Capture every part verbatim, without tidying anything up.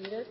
seated.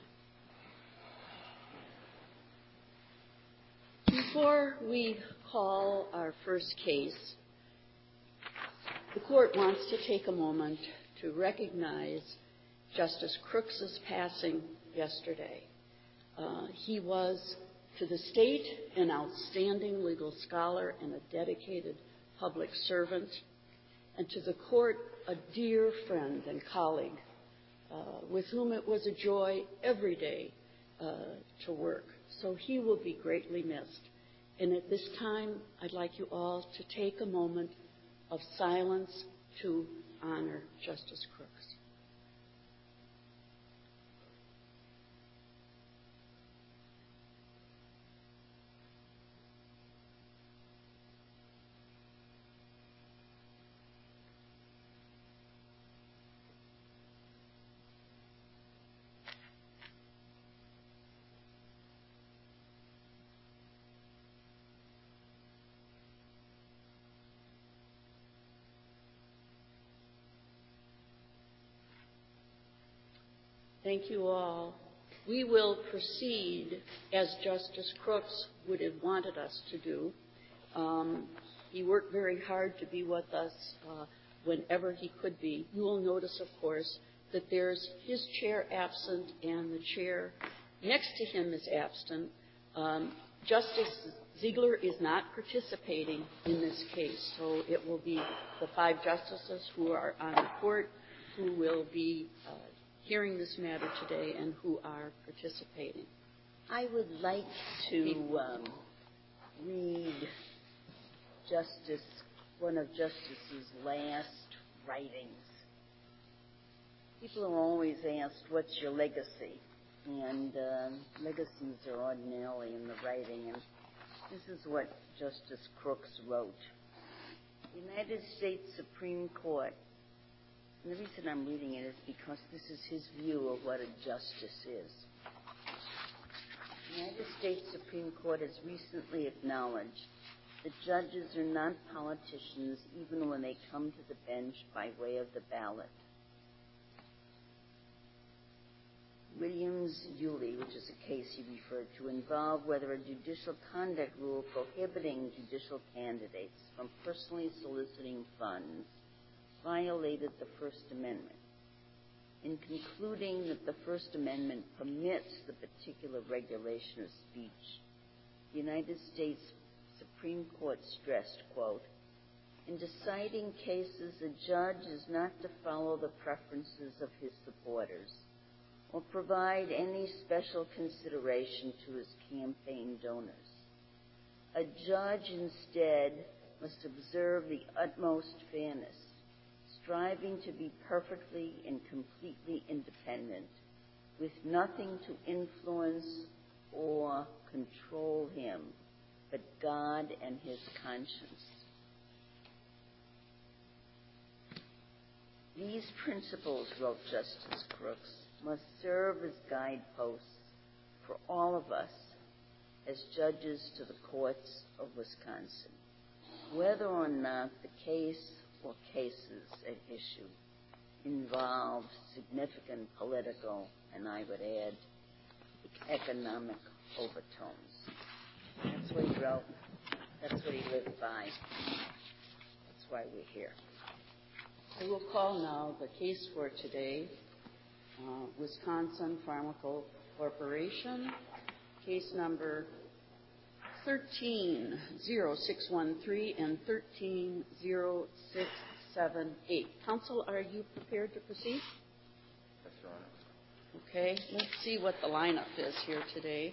Before we call our first case, the court wants to take a moment to recognize Justice Crooks's passing yesterday. Uh, he was, to the state, an outstanding legal scholar and a dedicated public servant, and to the court, a dear friend and colleague uh, with whom it was a joy every day uh, to work. So he will be greatly missed. And at this time, I'd like you all to take a moment of silence to honor Justice Crooks. Thank you all. We will proceed as Justice Crooks would have wanted us to do. Um, he worked very hard to be with us uh, whenever he could be. You will notice, of course, that there's his chair absent and the chair next to him is absent. Um, Justice Ziegler is not participating in this case, so it will be the five justices who are on the court who will be uh, hearing this matter today and who are participating. I would like to um, read Justice, one of Justice's last writings. People are always asked, what's your legacy? And uh, legacies are ordinarily in the writing, and this is what Justice Crooks wrote. The United States Supreme Court. And the reason I'm reading it is because this is his view of what a justice is. The United States Supreme Court has recently acknowledged that judges are not politicians even when they come to the bench by way of the ballot. Williams-Yulee, which is a case he referred to, involved whether a judicial conduct rule prohibiting judicial candidates from personally soliciting funds violated the First Amendment. In concluding that the First Amendment permits the particular regulation of speech, the United States Supreme Court stressed, quote, in deciding cases, a judge is not to follow the preferences of his supporters or provide any special consideration to his campaign donors. A judge instead must observe the utmost fairness, striving to be perfectly and completely independent, with nothing to influence or control him but God and his conscience. These principles, wrote Justice Crooks, must serve as guideposts for all of us as judges to the courts of Wisconsin, whether or not the case or cases at issue involve significant political, and I would add, economic overtones. That's what he wrote. That's what he lived by. That's why we're here. We will call now the case for today, uh, Wisconsin Pharmaceutical Corporation, case number thirteen oh six one three and thirteen oh six seven eight. Counsel, are you prepared to proceed? Yes, Your Honor. Okay, let's see what the lineup is here today.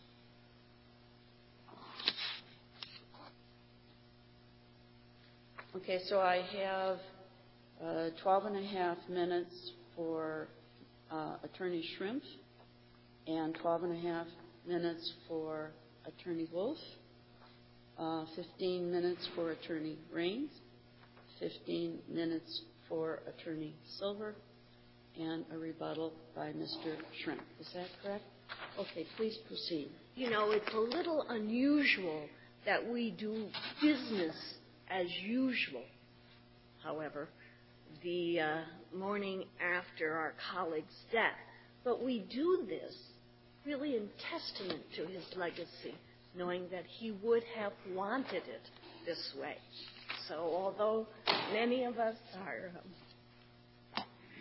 Okay, so I have uh, twelve and a half minutes for uh, Attorney Shrimp and twelve and a half minutes for Attorney Wolf, uh, fifteen minutes for Attorney Raines, fifteen minutes for Attorney Silver, and a rebuttal by Mister Shrimp. Is that correct? Okay, please proceed. You know, it's a little unusual that we do business as usual. However, the uh, morning after our colleague's death, But we do this really in testament to his legacy, knowing that he would have wanted it this way. So although many of us are um,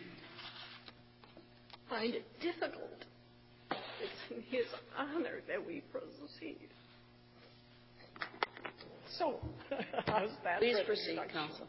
find it difficult, it's in his honor that we proceed. So, how's that? Please proceed, counsel.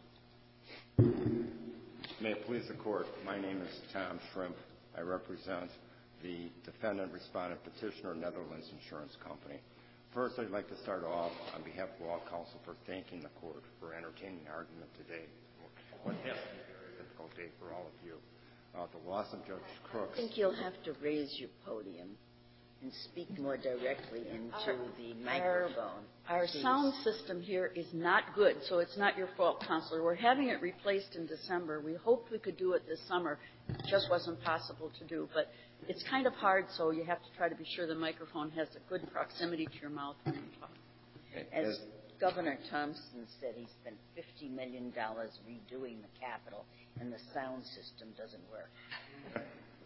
May it please the Court, my name is Tom Shrimp. I represent the defendant, respondent, petitioner, Netherlands Insurance Company. First, I'd like to start off on behalf of all counsel for thanking the Court for entertaining the argument today. What has been a very difficult day for all of you. Uh, the loss of Judge Crooks. I think you'll have to raise your podium and speak more directly into Our- the microphone. Our, our sound system here is not good, so it's not your fault, Counselor. We're having it replaced in December. We hoped we could do it this summer. It just wasn't possible to do. But it's kind of hard, so you have to try to be sure the microphone has a good proximity to your mouth when you talk. As Governor Thompson said, he spent fifty million dollars redoing the Capitol, and the sound system doesn't work.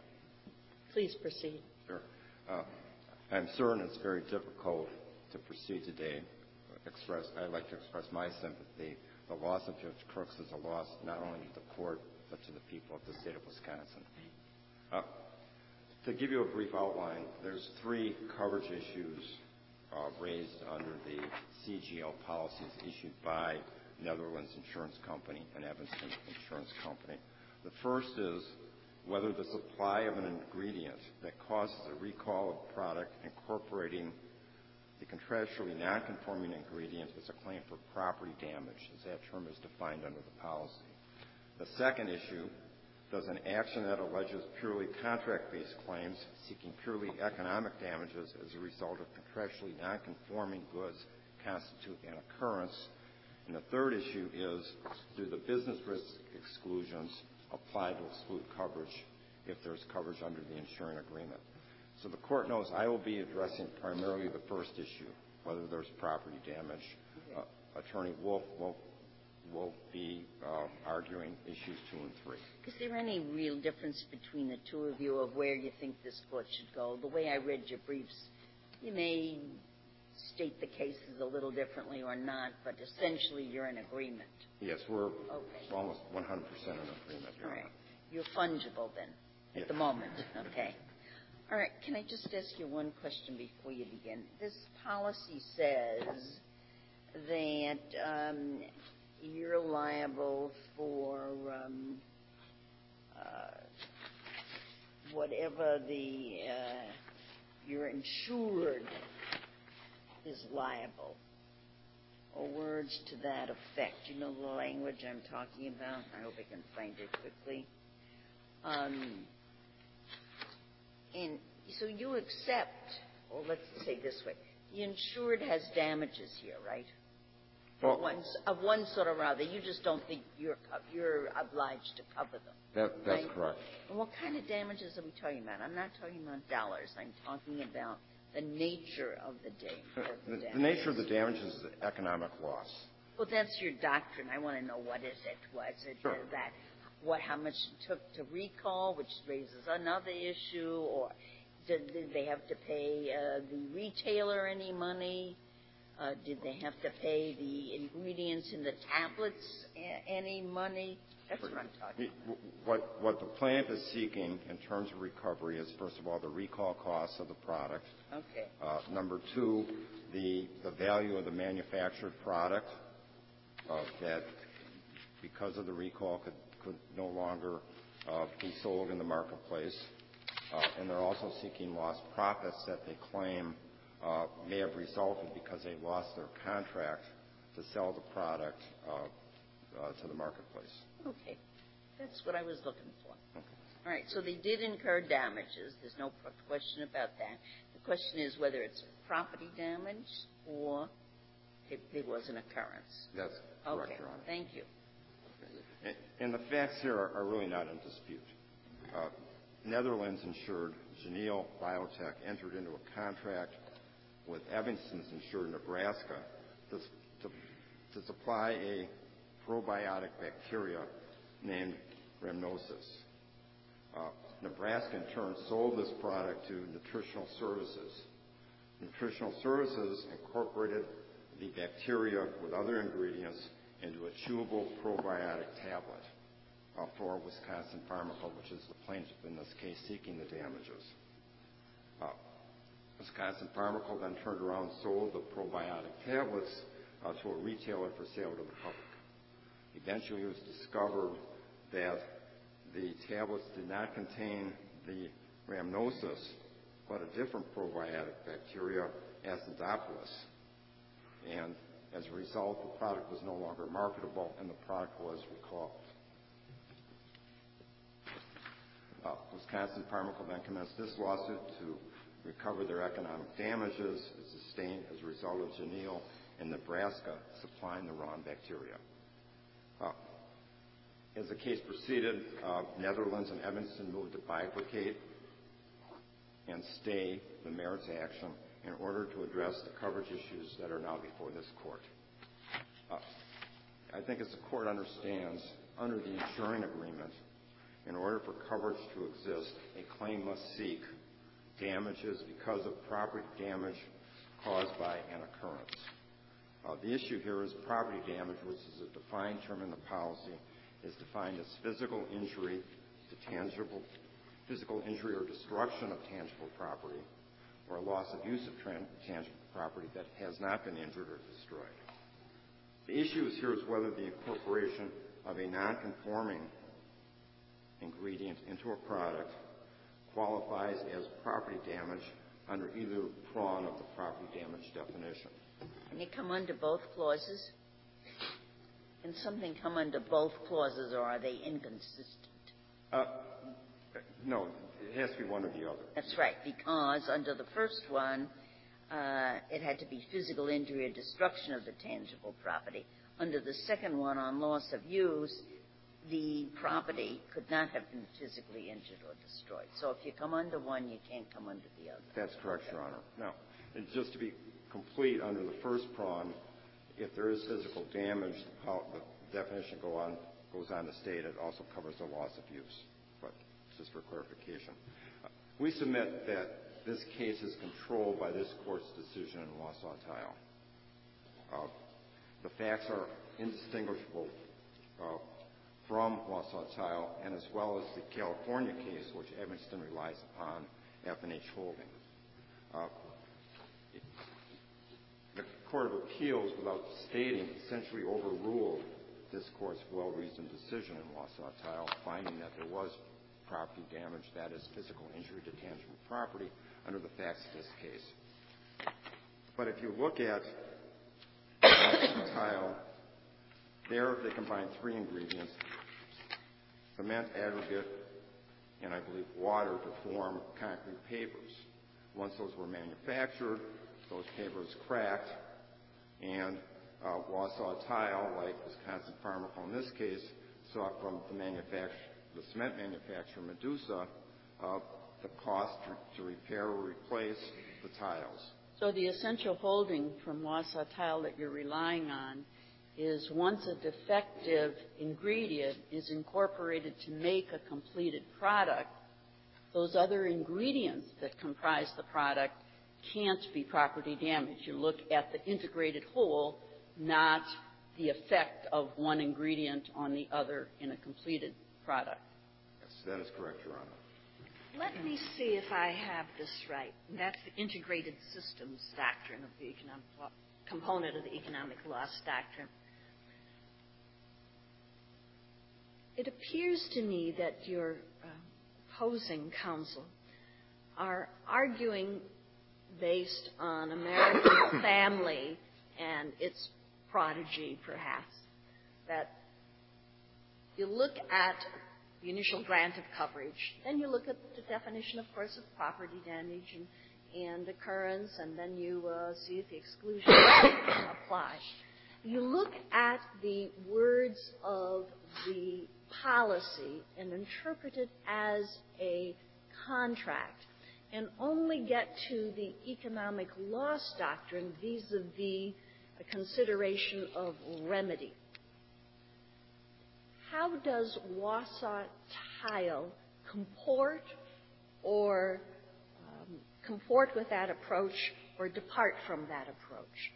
Please proceed. Sure. Uh, I'm certain it's very difficult to proceed today. Express, I'd like to express my sympathy. The loss of Judge Crooks is a loss not only to the Court, but to the people of the state of Wisconsin. Uh, to give you a brief outline, there's three coverage issues uh, raised under the C G L policies issued by Netherlands Insurance Company and Evanston Insurance Company. The first is whether the supply of an ingredient that causes a recall of product incorporating the contractually nonconforming ingredient is a claim for property damage, as that term is defined under the policy. The second issue, does an action that alleges purely contract-based claims seeking purely economic damages as a result of contractually nonconforming goods constitute an occurrence? And the third issue is, do the business risk exclusions apply to exclude coverage if there's coverage under the insuring agreement? So the Court knows I will be addressing primarily the first issue, whether there's property damage. Uh, Attorney Wolf will, will be uh, arguing issues two and three. Is there any real difference between the two of you of where you think this Court should go? The way I read your briefs, you may state the cases a little differently or not, but essentially you're in agreement. Yes, we're okay. almost one hundred percent in agreement. All right. You're fungible then at yes. the moment. Okay. All right. Can I just ask you one question before you begin? This policy says that um, you're liable for um, uh, whatever the uh, you're insured is liable, or words to that effect. You know the language I'm talking about? I hope I can find it quickly. Um, and so you accept, or let's say this way, the insured has damages here, right? Well, of, one, of one sort or other. You just don't think you're you're obliged to cover them. That, that's right? correct. And what kind of damages are we talking about? I'm not talking about dollars. I'm talking about the nature of the, da- of the, the, damage. the nature of the damage is economic loss. Well, that's your doctrine. I want to know what is it. Was it Sure. that what how much it took to recall, which raises another issue, or did, did they have to pay uh, the retailer any money? Uh, did they have to pay the ingredients in the tablets a- any money? That's what I'm talking about. What, what the plaintiff is seeking in terms of recovery is, first of all, the recall costs of the product. Okay. Uh, number two, the, the value of the manufactured product uh, that, because of the recall, could, could no longer uh, be sold in the marketplace. Uh, and they're also seeking lost profits that they claim uh, may have resulted because they lost their contract to sell the product uh, uh, to the marketplace. Okay. That's what I was looking for. Okay. All right. So they did incur damages. There's no question about that. The question is whether it's property damage or it, it was an occurrence. That's correct, okay. Your Honor. Thank you. And, and the facts here are, are really not in dispute. Uh, Netherlands insured Geneel Biotech entered into a contract with Evanston's insured Nebraska to, to, to supply a probiotic bacteria named Rhamnosus. Uh, Nebraska, in turn, sold this product to Nutritional Services. Nutritional Services incorporated the bacteria with other ingredients into a chewable probiotic tablet uh, for Wisconsin Pharmacal, which is the plaintiff in this case seeking the damages. Uh, Wisconsin Pharmacal then turned around and sold the probiotic tablets uh, to a retailer for sale to the public. Eventually, it was discovered that the tablets did not contain the rhamnosus, but a different probiotic bacteria, Acidophilus. And as a result, the product was no longer marketable and the product was recalled. Uh, Wisconsin Pharmacal then commenced this lawsuit to recover their economic damages sustained as a result of Janelle in Nebraska supplying the wrong bacteria. Uh, as the case proceeded, uh, Netherlands and Evanston moved to bifurcate and stay the merits action in order to address the coverage issues that are now before this court. Uh, I think as the court understands, under the insuring agreement, in order for coverage to exist, a claim must seek damages because of property damage caused by an occurrence. Uh, the issue here is property damage, which is a defined term in the policy, is defined as physical injury to tangible, physical injury or destruction of tangible property, or a loss of use of tran- tangible property that has not been injured or destroyed. The issue here is whether the incorporation of a non-conforming ingredient into a product qualifies as property damage under either prong of the property damage definition. Can it come under both clauses? Can something come under both clauses, or are they inconsistent? Uh, no, it has to be one or the other. That's right, because under the first one, uh, it had to be physical injury or destruction of the tangible property. Under the second one, on loss of use, the property could not have been physically injured or destroyed. So if you come under one, you can't come under the other. That's correct, Your Honor. Now, just to be complete, under the first prong, if there is physical damage, how the definition go on, goes on to state it also covers the loss of use. But just for clarification. Uh, we submit that this case is controlled by this Court's decision in Wausau Tile. Uh, the facts are indistinguishable uh, from Wausau Tile, and as well as the California case, which Evanston relies upon, F and H Holding. Uh, the Court of Appeals, without stating, essentially overruled this Court's well-reasoned decision in Wausau Tile, finding that there was property damage, that is, physical injury to tangible property, under the facts of this case. But if you look at Wausau Tile, there they combine three ingredients: cement, aggregate, and I believe water to form concrete pavers. Once those were manufactured, those pavers cracked, and uh, Wausau Tile, like Wisconsin Pharmacal in this case, sought from the manufacturer, the cement manufacturer, Medusa, uh, the cost to, to repair or replace the tiles. So the essential holding from Wausau Tile that you're relying on is once a defective ingredient is incorporated to make a completed product, those other ingredients that comprise the product can't be property damage. You look at the integrated whole, not the effect of one ingredient on the other in a completed product. Yes, that is correct, Your Honor. Let me see if I have this right. That's the integrated systems doctrine of the economic law, component of the economic loss doctrine. It appears to me that your uh, opposing counsel are arguing based on American family and its prodigy, perhaps, that you look at the initial grant of coverage, then you look at the definition, of course, of property damage and, and occurrence, and then you uh, see if the exclusion applies. You look at the words of the policy and interpret it as a contract, and only get to the economic loss doctrine vis-a-vis a consideration of remedy. How does Wausau Tile comport or um, comport with that approach or depart from that approach?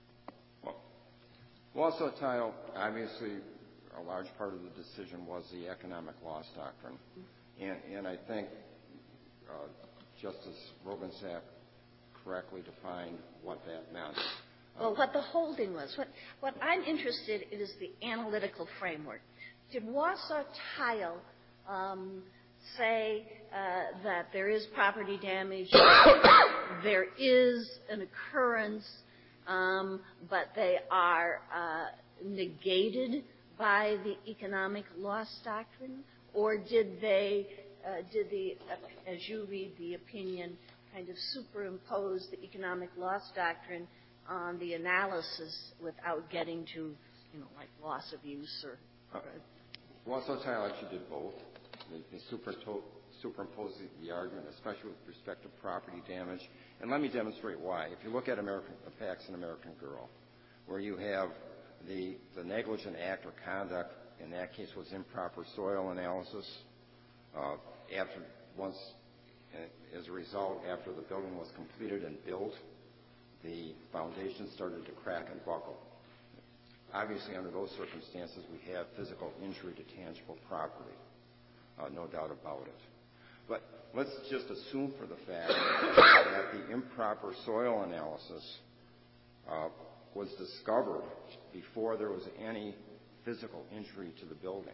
Well, Wausau Tile, obviously, a large part of the decision was the economic loss doctrine. And, and I think uh, Justice Rogensack correctly defined what that meant. Well, what the holding was. What, what I'm interested in is the analytical framework. Did Wausau Tile um, say uh, that there is property damage, there is an occurrence, um, but they are uh, negated by the economic loss doctrine? Or did they, uh, did the, uh, as you read the opinion, kind of superimpose the economic loss doctrine on the analysis without getting to, you know, like loss of use or... or uh, Wausau Tile actually did both. They, they superimposed superimpose the argument, especially with respect to property damage. And let me demonstrate why. If you look at American Paxson American Girl, where you have the, the negligent act or conduct, in that case was improper soil analysis. Uh, after once, as a result, after the building was completed and built, the foundation started to crack and buckle. Obviously, under those circumstances, we have physical injury to tangible property, uh, no doubt about it. But let's just assume for the fact that the improper soil analysis uh, was discovered before there was any physical injury to the building.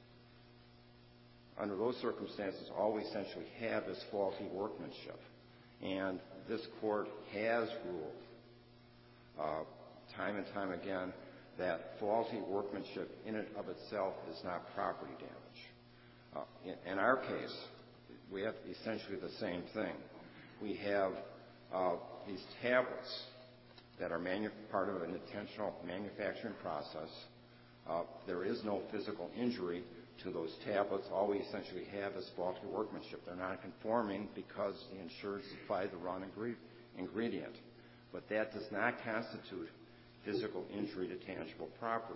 Under those circumstances, all we essentially have is faulty workmanship. And this court has ruled uh, time and time again that faulty workmanship in and of itself is not property damage. Uh, in, in our case, we have essentially the same thing. We have uh, these tablets that are manu- part of an intentional manufacturing process. Uh, there is no physical injury to those tablets. All we essentially have is faulty workmanship. They're not conforming because the insured supplied the wrong ingre- ingredient. But that does not constitute physical injury to tangible property.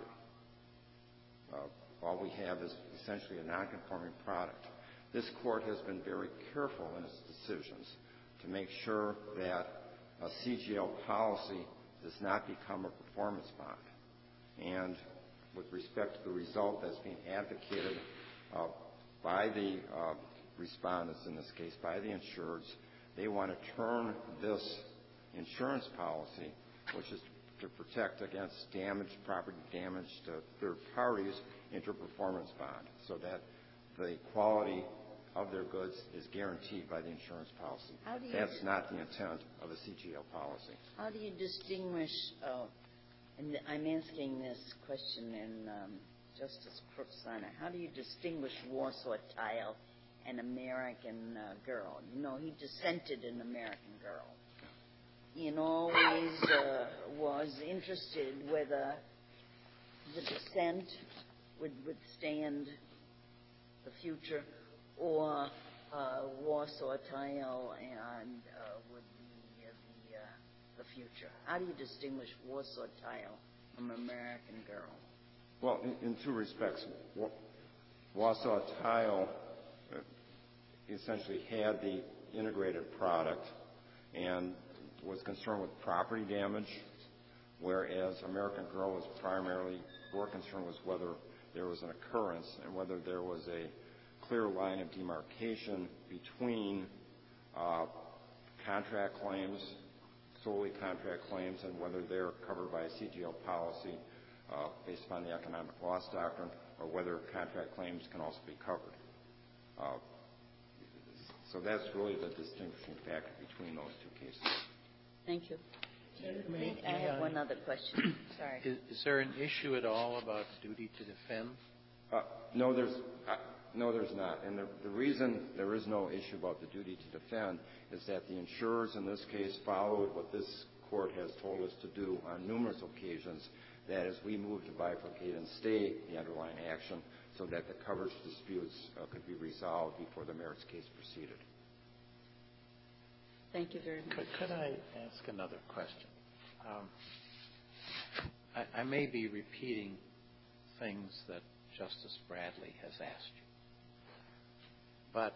Uh, all we have is essentially a non-conforming product. This court has been very careful in its decisions to make sure that a C G L policy does not become a performance bond. And with respect to the result that's being advocated uh, by the uh, respondents in this case, by the insureds, they want to turn this insurance policy, which is to protect against damage, property damage to third parties, into a performance bond, so that the quality of their goods is guaranteed by the insurance policy. That's not the intent of a C G L policy. How do you distinguish, uh, and I'm asking this question in um, Justice Crooks' honor, how do you distinguish Wausau Tile and American uh, Girl? You know, he dissented in American Girl. He always uh, was interested whether the dissent would withstand the future or uh, Wausau Tile and uh, would be uh, the, uh, the future. How do you distinguish Wausau Tile from American Girl? Well, in, in two respects. Wausau Tile uh, essentially had the integrated product and was concerned with property damage, whereas American Girl was primarily more concerned with whether there was an occurrence and whether there was a clear line of demarcation between uh, contract claims, solely contract claims, and whether they're covered by a C G L policy uh, based upon the economic loss doctrine, or whether contract claims can also be covered. Uh, so that's really the distinguishing factor between those two cases. Thank you. May, I have one other question. Sorry. Is, is there an issue at all about duty to defend? Uh, no, there's uh, no, there's not. And the, the reason there is no issue about the duty to defend is that the insurers in this case followed what this court has told us to do on numerous occasions, that is, we move to bifurcate and stay the underlying action so that the coverage disputes uh, could be resolved before the merits case proceeded. Thank you very much. Could, could I ask another question? Um, I, I may be repeating things that Justice Bradley has asked you. But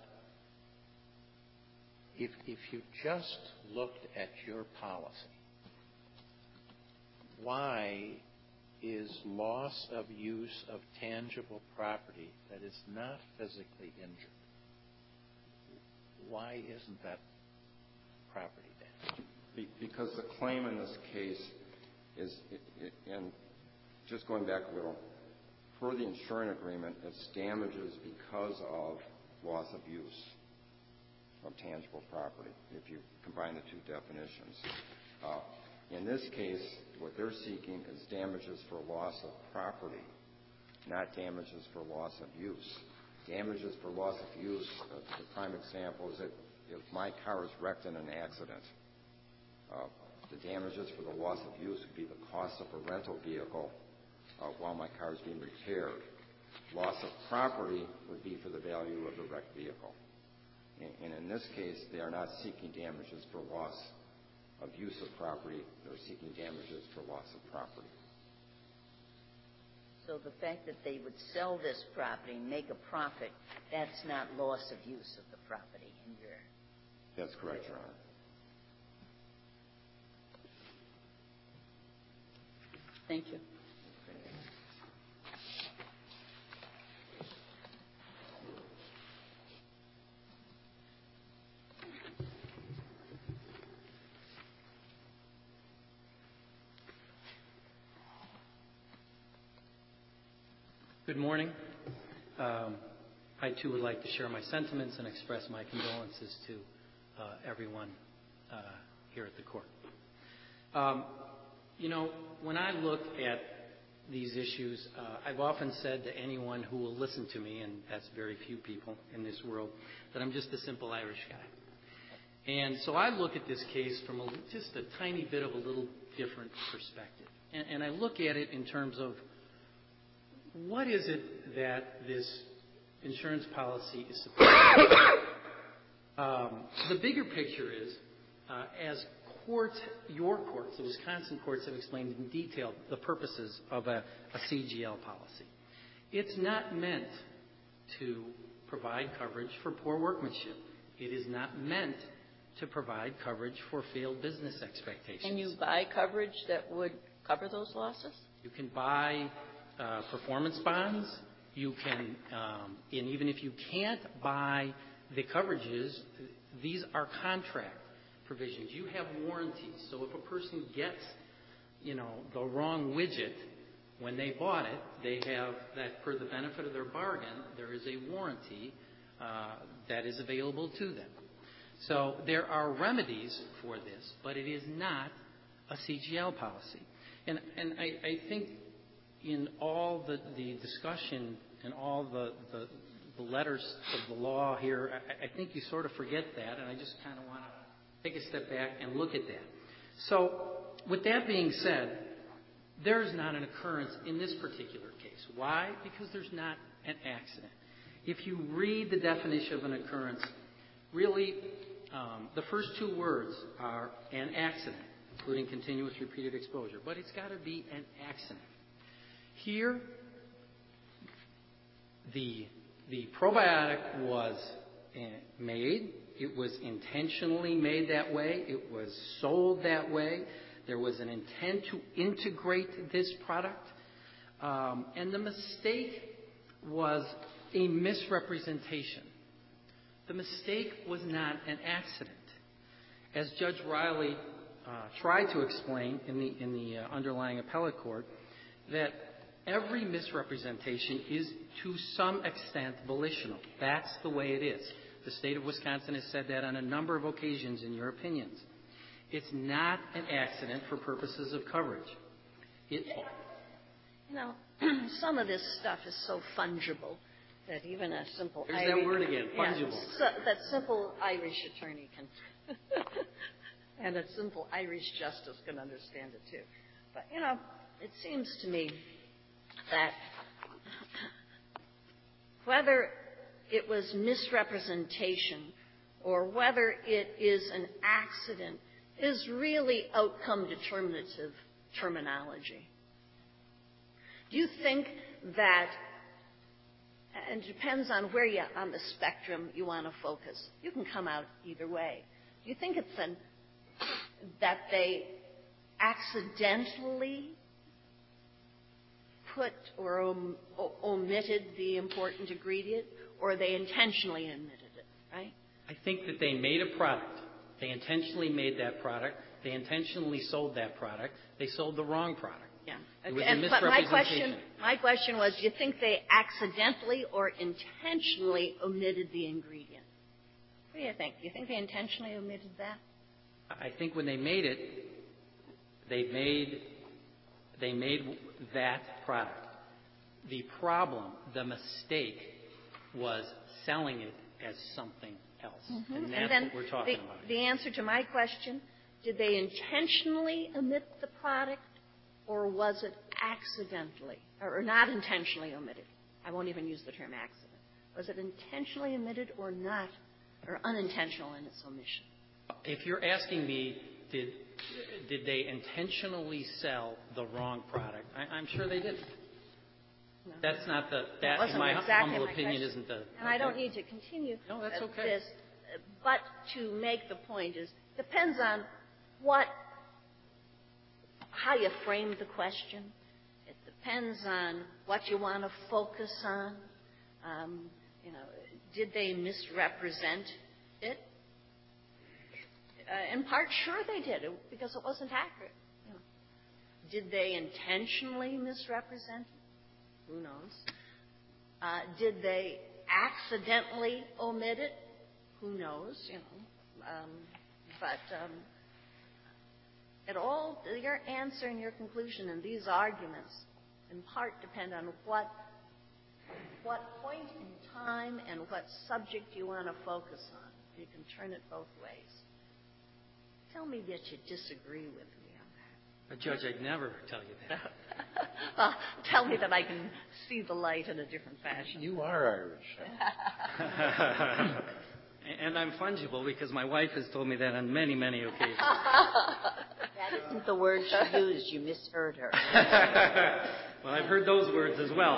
if, if you just looked at your policy, why is loss of use of tangible property that is not physically injured, why isn't that property damage? Be, because the claim in this case is, and just going back a little, per the insurance agreement, it's damages because of loss of use of tangible property, if you combine the two definitions. Uh, in this case, what they're seeking is damages for loss of property, not damages for loss of use. Damages for loss of use, uh, the prime example is that if my car is wrecked in an accident, uh, the damages for the loss of use would be the cost of a rental vehicle uh, while my car is being repaired. Loss of property would be for the value of the wrecked vehicle. And, and in this case, they are not seeking damages for loss of use of property. They're seeking damages for loss of property. So the fact that they would sell this property and make a profit, that's not loss of use of the property in your... That's correct, Your Honor. Thank you. Good morning. Um, I, too, would like to share my sentiments and express my condolences to uh, everyone uh, here at the court. Um, you know, when I look at these issues, uh, I've often said to anyone who will listen to me, and that's very few people in this world, that I'm just a simple Irish guy. And so I look at this case from a, just a tiny bit of a little different perspective. And, and I look at it in terms of what is it that this insurance policy is supposed to do? Um, the bigger picture is, uh, as courts, your courts, the Wisconsin courts have explained in detail the purposes of a, a C G L policy. It's not meant to provide coverage for poor workmanship. It is not meant to provide coverage for failed business expectations. Can you buy coverage that would cover those losses? You can buy uh, performance bonds. You can, um, and even if you can't buy the coverages, these are contract provisions. You have warranties. So if a person gets, you know, the wrong widget when they bought it, they have that for the benefit of their bargain, there is a warranty uh, that is available to them. So there are remedies for this, but it is not a C G L policy. And, and I, I think in all the, the discussion and all the, the, the letters of the law here, I, I think you sort of forget that, and I just kind of want to take a step back and look at that. So with that being said, there is not an occurrence in this particular case. Why? Because there's not an accident. If you read the definition of an occurrence, really um, the first two words are an accident, including continuous repeated exposure. But it's got to be an accident. Here, the, the probiotic was made. It was intentionally made that way. It was sold that way. There was an intent to integrate this product. Um, and the mistake was a misrepresentation. The mistake was not an accident. As Judge Riley uh, tried to explain in the, in the uh, underlying appellate court, that every misrepresentation is to some extent volitional. That's the way it is. The state of Wisconsin has said that on a number of occasions in your opinions. It's not an accident for purposes of coverage. It, you know, some of this stuff is so fungible that even a simple There's Irish, that word again, fungible. Yeah, so, that simple Irish attorney can, and a simple Irish justice can understand it too. But, you know, it seems to me that whether it was misrepresentation or whether it is an accident is really outcome determinative terminology. Do you think that And it depends on where you, on the spectrum you want to focus. You can come out either way. Do you think it's an, that they accidentally put or om, o- omitted the important ingredient, or they intentionally omitted it, right? I think that they made a product. They intentionally made that product. They intentionally sold that product. They sold the wrong product. Yeah. It was and, a but my misrepresentation. question, my question was, do you think they accidentally or intentionally omitted the ingredient? What do you think? Do you think they intentionally omitted that? I think when they made it, they made they made that product. The problem, the mistake, was selling it as something else. Mm-hmm. And that's and then what we're talking the, about. The answer to my question, did they intentionally omit the product, or was it accidentally, or, or not intentionally omitted? I won't even use the term accident. Was it intentionally omitted or not, or unintentional in its omission? If you're asking me, did did they intentionally sell the wrong product? I, I'm sure they didn't. No. That's not the, That that, wasn't in my exactly humble my opinion, question. isn't the... And I okay. don't need to continue No, that's uh, okay. this, uh, but to make the point is, depends on what, how you frame the question. It depends on what you want to focus on. Um, you know, did they misrepresent it? Uh, in part, sure they did, it, because it wasn't accurate. You know. Did they intentionally misrepresent it? Who knows? Uh, did they accidentally omit it? Who knows? You know. Um, but um, it all, your answer and your conclusion in these arguments, in part, depend on what what point in time and what subject you want to focus on. You can turn it both ways. Tell me that you disagree with me on that. But Judge, I'd never tell you that. Well, tell me that I can see the light in a different fashion. You are Irish. And I'm fungible because my wife has told me that on many, many occasions. That isn't the word she used. You misheard her. Well, I've heard those words as well.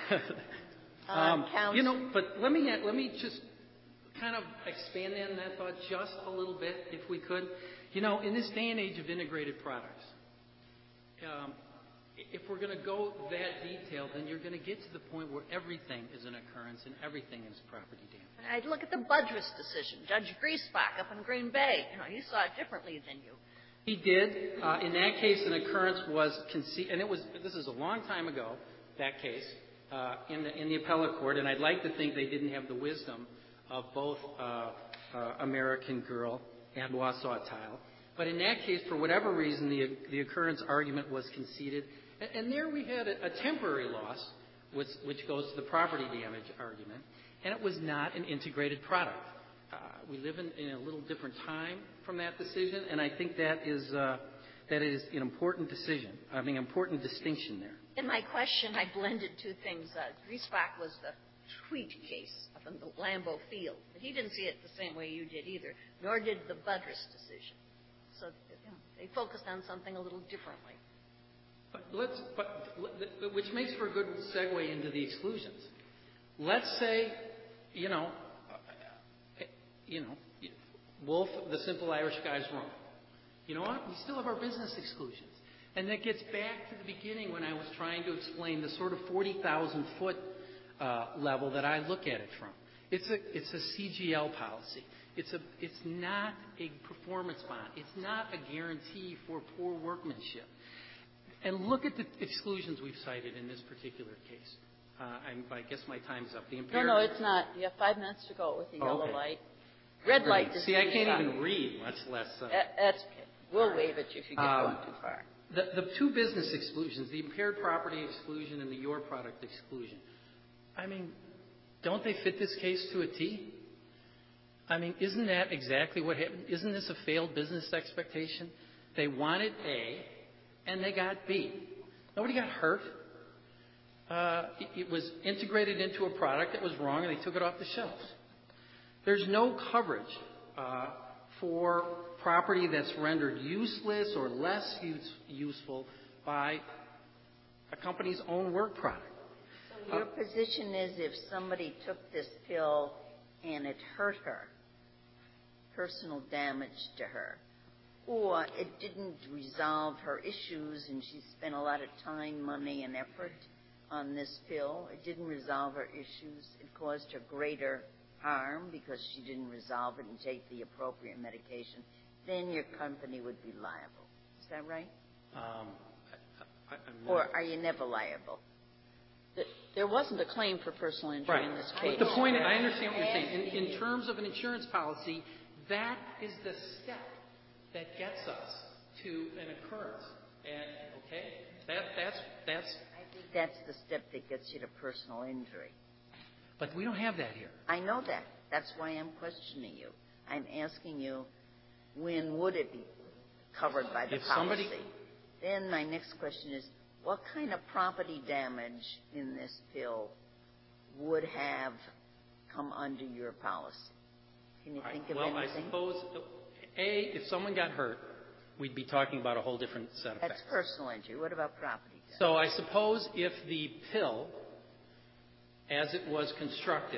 um, Uh, you know, but let me let me just kind of expand on that thought just a little bit, if we could. You know, in this day and age of integrated products, um, if we're going to go that detailed, then you're going to get to the point where everything is an occurrence and everything is property damage. I'd look at the Budrus decision. Judge Griesbach up in Green Bay, you know, he saw it differently than you. He did. Uh, in that case, an occurrence was conceived, and it was. This is a long time ago. That case uh, in the in the appellate court, and I'd like to think they didn't have the wisdom of both uh, uh, American Girl and Wausau Tile. But in that case, for whatever reason, the the occurrence argument was conceded, and, and there we had a, a temporary loss, which which goes to the property damage argument, and it was not an integrated product. Uh, we live in, in a little different time from that decision, and I think that is uh, that is an important decision. I mean, important distinction there. In my question, I blended two things. Uh, Griesbach was the Tweet case up in the Lambeau Field, but he didn't see it the same way you did either, nor did the Budrus decision. So you know, they focused on something a little differently. But let's, but which makes for a good segue into the exclusions. Let's say, you know, you know, Wolf, the simple Irish guy's wrong. You know what? We still have our business exclusions. And that gets back to the beginning when I was trying to explain the sort of forty thousand foot uh, level that I look at it from. It's a, it's a C G L policy. It's a, it's not a performance bond. It's not a guarantee for poor workmanship. And look at the exclusions we've cited in this particular case. Uh, I'm, I guess my time's up. The No, no, it's not. You have five minutes to go with the Oh, yellow okay. light. Red light is See, I can't stop. even read, much less. Uh, That- That's okay. We'll waive it if you get Um, going too far. The, the two business exclusions, the impaired property exclusion and the your product exclusion, I mean, don't they fit this case to a T? I mean, isn't that exactly what happened? Isn't this a failed business expectation? They wanted A, and they got B. Nobody got hurt. Uh, it, it was integrated into a product that was wrong, and they took it off the shelves. There's no coverage uh, for property that's rendered useless or less use, useful by a company's own work product. So Your uh, position is if somebody took this pill and it hurt her, personal damage to her, or it didn't resolve her issues and she spent a lot of time, money, and effort on this pill, it didn't resolve her issues, it caused her greater harm because she didn't resolve it and take the appropriate medication, then your company would be liable. Is that right? Um, I, I'm not, Or are you never liable? There wasn't a claim for personal injury right. in this case. The point, I understand what you're saying. In, in terms of an insurance policy, that is the step that gets us to an occurrence. And, okay, that, that's, that's... I think that's the step that gets you to personal injury. But we don't have that here. I know that. That's why I'm questioning you. I'm asking you, when would it be covered by the If policy? somebody- Then my next question is, what kind of property damage in this pill would have come under your policy? Can you think of well, anything? I suppose, A, if someone got hurt, we'd be talking about a whole different set of That's facts. personal injury. What about property damage? So I suppose if the pill, as it was constructed,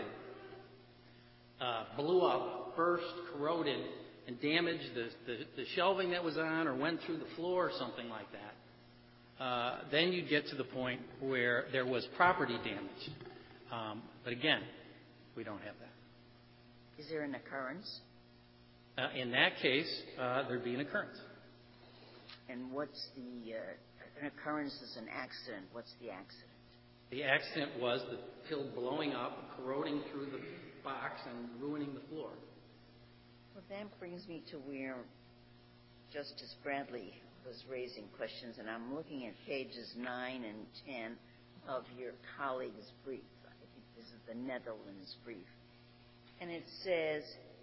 uh, blew up, burst, corroded, and damaged the, the, the shelving that was on or went through the floor or something like that, uh, then you'd get to the point where there was property damage. Um, but again, we don't have that. Is there an occurrence? Uh, in that case, uh, there'd be an occurrence. And what's the, uh, an occurrence is an accident. What's the accident? The accident was the pill blowing up, corroding through the box, and ruining the floor. Well, that brings me to where Justice Bradley was raising questions, and I'm looking at pages nine and ten of your colleague's brief. I think this is the Netherlands brief. And it says,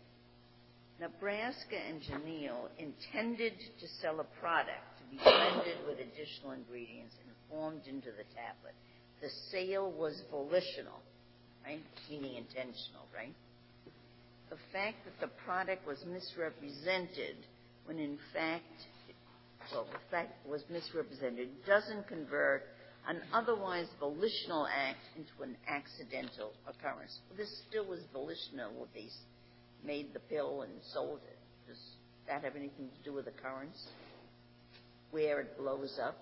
Nebraska and Janelle intended to sell a product to be blended with additional ingredients and formed into the tablet. The sale was volitional, right? Meaning intentional, right? The fact that the product was misrepresented when in fact, well, the fact it was misrepresented doesn't convert an otherwise volitional act into an accidental occurrence. Well, this still was volitional when they made the pill and sold it. Does that have anything to do with occurrence? Where it blows up?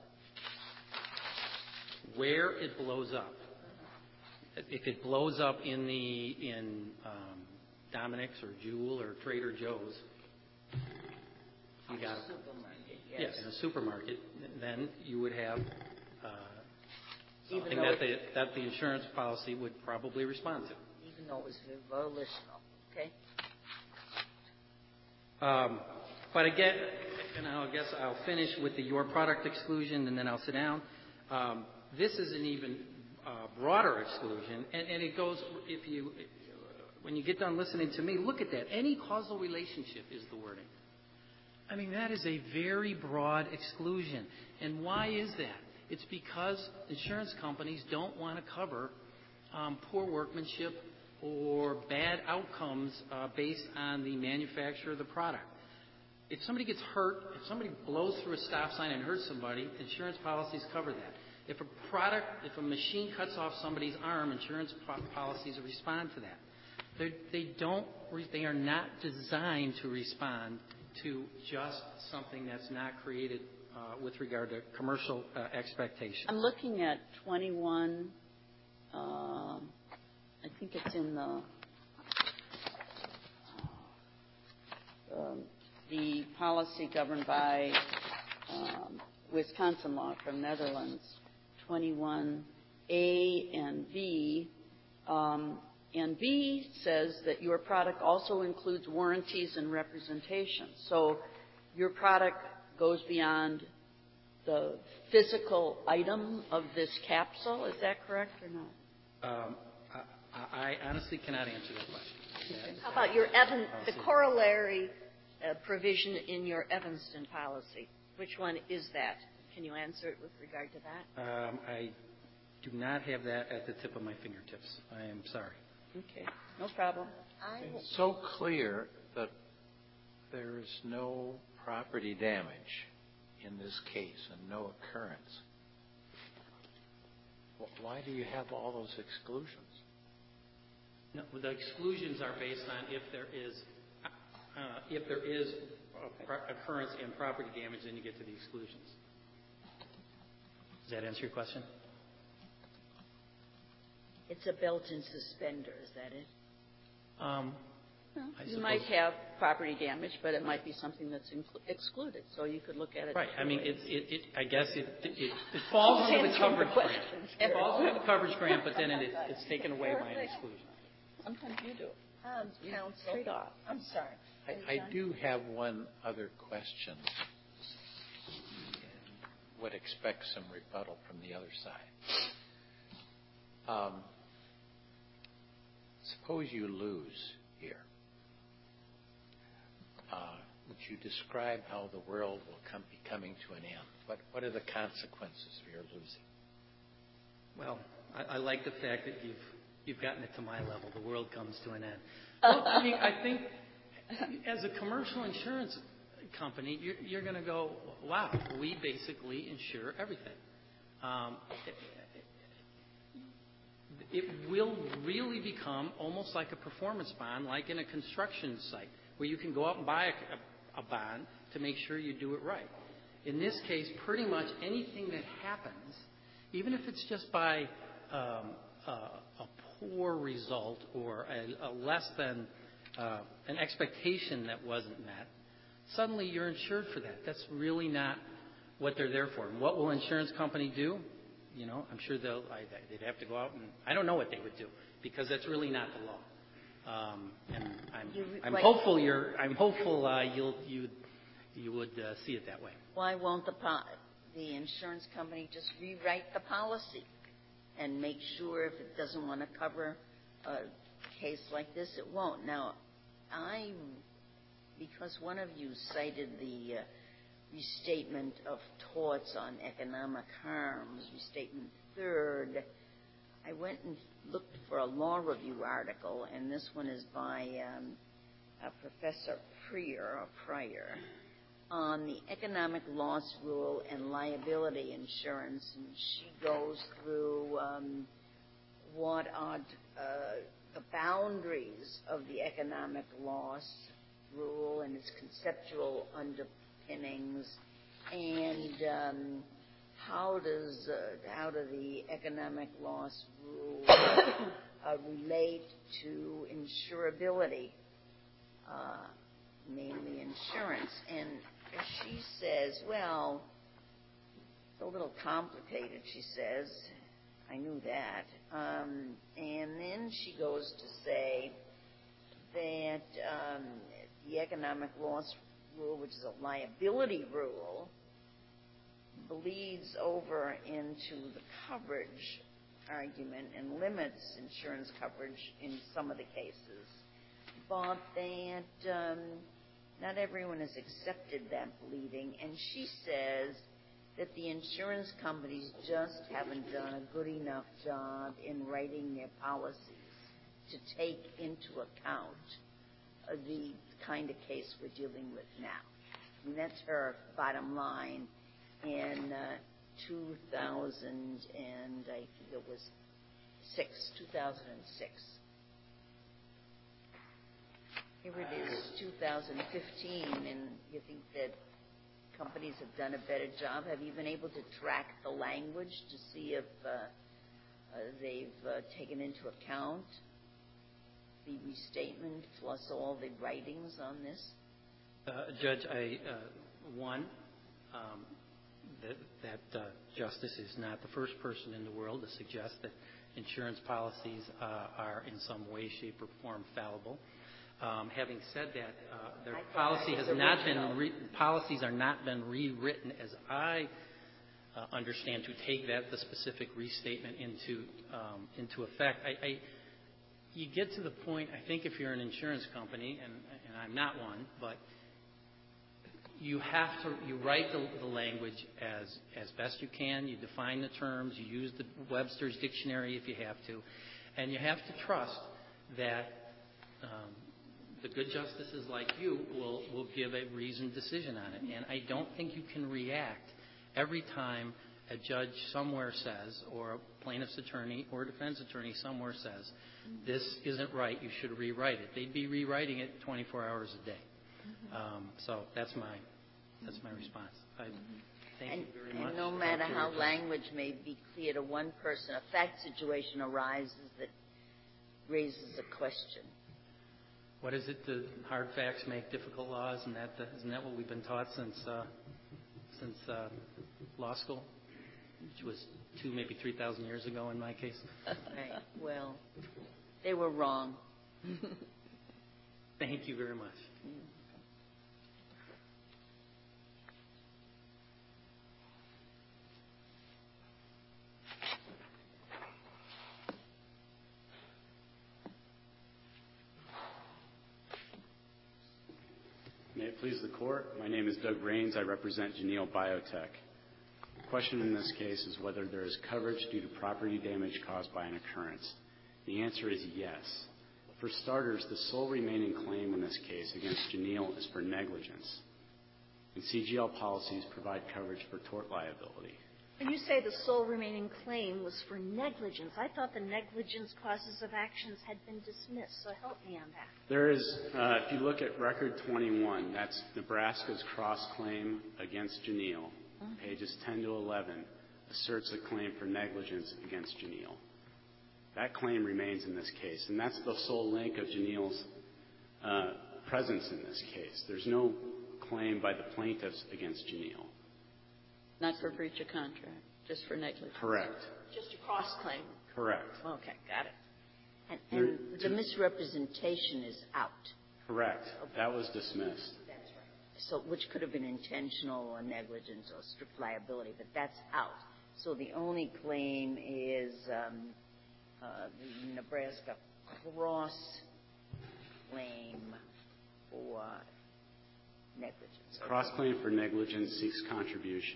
Where it blows up. If it blows up in the in um, Dominic's or Jewel or Trader Joe's, you got it. Supermarket, yes. Yes, in a supermarket, then you would have uh, Even something though that the, that the insurance policy would probably respond to. Even though it was volitional, okay? Um, but again, and I guess I'll finish with the your product exclusion, and then I'll sit down. Um, this is an even uh, broader exclusion, and, and it goes, if you, when you get done listening to me, look at that. Any causal relationship is the wording. I mean, that is a very broad exclusion. And why is that? It's because insurance companies don't want to cover um, poor workmanship or bad outcomes uh, based on the manufacture of the product. If somebody gets hurt, if somebody blows through a stop sign and hurts somebody, insurance policies cover that. If a product, if a machine cuts off somebody's arm, insurance po- policies respond to that. They're, they don't. They are not designed to respond to just something that's not created uh, with regard to commercial uh, expectations. I'm looking at twenty-one. Uh, I think it's in the um, the policy governed by um, Wisconsin law from Netherlands, twenty-one A and B. Um, and B says that your product also includes warranties and representation. So your product goes beyond the physical item of this capsule. Is that correct or not? Um, I, I honestly cannot answer that question. How about your Evan, the corollary uh, provision in your Evanston policy? Which one is that? Can you answer it with regard to that? Um, I do not have that at the tip of my fingertips. I am sorry. Okay, no problem. It's so clear that there is no property damage in this case and no occurrence. Why do you have all those exclusions? No, the exclusions are based on if there is uh, if there is a pro- occurrence in property damage, then you get to the exclusions. Does that answer your question? It's a belt and suspender, is that it? Um, Well, I you suppose- might have property damage, but it might be something that's inclu- excluded. So you could look at it. Right. I mean, it, it, it, I guess it, it, it falls under the coverage grant. It falls under the coverage grant, but then it, it's taken away by an exclusion. Sometimes you do. Um, counsel. Straight off. I'm sorry. I, I do have one other question. Would expect some rebuttal from the other side. Um, suppose you lose here. Uh, would you describe how the world will come, be coming to an end? What, what are the consequences of your losing? Well, I, I like the fact that you've you've gotten it to my level. The world comes to an end. Well, I mean, I think as a commercial insurance company, you're, you're going to go, wow, we basically insure everything. Um, it, it will really become almost like a performance bond, like in a construction site, where you can go out and buy a, a bond to make sure you do it right. In this case, pretty much anything that happens, even if it's just by um, uh, a poor result or a, a less than uh, an expectation that wasn't met, suddenly you're insured for that. That's really not what they're there for. And what will an insurance company do? You know, I'm sure they'll, I, they'd have to go out and, I don't know what they would do, because that's really not the law. Um, and I'm, You- I'm like- hopeful you're, I'm hopeful uh, you'll, you, you would uh, see it that way. Why won't the po- the insurance company just rewrite the policy and make sure if it doesn't want to cover a case like this, it won't? Now, I, because one of you cited the uh, restatement of torts on economic harms, restatement third, I went and looked for a law review article, and this one is by um, uh, Professor Prior, or Pryor, on the economic loss rule and liability insurance, and she goes through um, what are uh, the boundaries of the economic loss rule and its conceptual underpinnings, and um, how does uh, how do the economic loss rule uh, relate to insurability, uh, mainly insurance. And she says, well, it's a little complicated, she says. I knew that. Um, and then she goes to say that um, the economic loss rule, which is a liability rule, bleeds over into the coverage argument and limits insurance coverage in some of the cases, but that um, not everyone has accepted that bleeding, and she says that the insurance companies just haven't done a good enough job in writing their policies to take into account uh, the kind of case we're dealing with now. I mean, that's her bottom line in uh, two thousand, and I think it was six, two thousand six. Here it is, two thousand fifteen, and you think that companies have done a better job? Have you been able to track the language to see if uh, uh, they've uh, taken into account the restatement plus all the writings on this? Uh, Judge, I, uh, one, um, that, that uh, Justice is not the first person in the world to suggest that insurance policies uh, are in some way, shape, or form fallible. Um, having said that, uh, their policy has not been re- policies are not been rewritten, as I uh, understand, to take that the specific restatement into um, into effect. I, I, you get to the point. I think if you're an insurance company, and, and I'm not one, but you have to you write the, the language as as best you can. You define the terms. You use the Webster's dictionary if you have to, and you have to trust that um, the good justices like you will, will give a reasoned decision on it. And I don't think you can react every time a judge somewhere says, or a plaintiff's attorney or a defense attorney somewhere says, this isn't right, you should rewrite it, they'd be rewriting it twenty-four hours a day. Mm-hmm. Um, so that's my that's my response. I, thank and, you very and much. And no matter how language may be clear to one person, a fact situation arises that raises a question. What is it? The hard facts make difficult laws, and that the, isn't that what we've been taught since uh, since uh, law school, which was two, maybe three thousand years ago in my case. Right. Well, they were wrong. Thank you very much. May it please the Court, my name is Doug Raines. I represent Geneel Biotech. The question in this case is whether there is coverage due to property damage caused by an occurrence. The answer is yes. For starters, the sole remaining claim in this case against Geneel is for negligence, and C G L policies provide coverage for tort liability. And you say the sole remaining claim was for negligence. I thought the negligence causes of actions had been dismissed, so help me on that. There is, uh, if you look at Record twenty-one, that's Nebraska's cross-claim against Geneel. Mm-hmm. Pages ten to eleven asserts a claim for negligence against Geneel. That claim remains in this case, and that's the sole link of Geneel's uh, presence in this case. There's no claim by the plaintiffs against Geneel. Not for breach of contract, just for negligence. Correct. Just a cross-claim. Correct. Okay, got it. And, and the misrepresentation is out. Correct. That was dismissed. That's right. So, which could have been intentional or negligence or strict liability, but that's out. So the only claim is um, uh, the Nebraska cross claim for negligence. Cross-claim for negligence seeks contribution.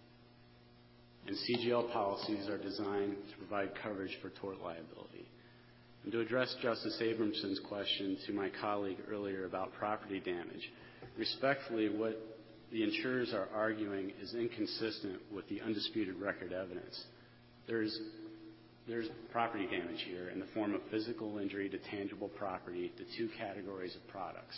And C G L policies are designed to provide coverage for tort liability. And to address Justice Abramson's question to my colleague earlier about property damage, respectfully, what the insurers are arguing is inconsistent with the undisputed record evidence. There's, there's property damage here in the form of physical injury to tangible property to two categories of products.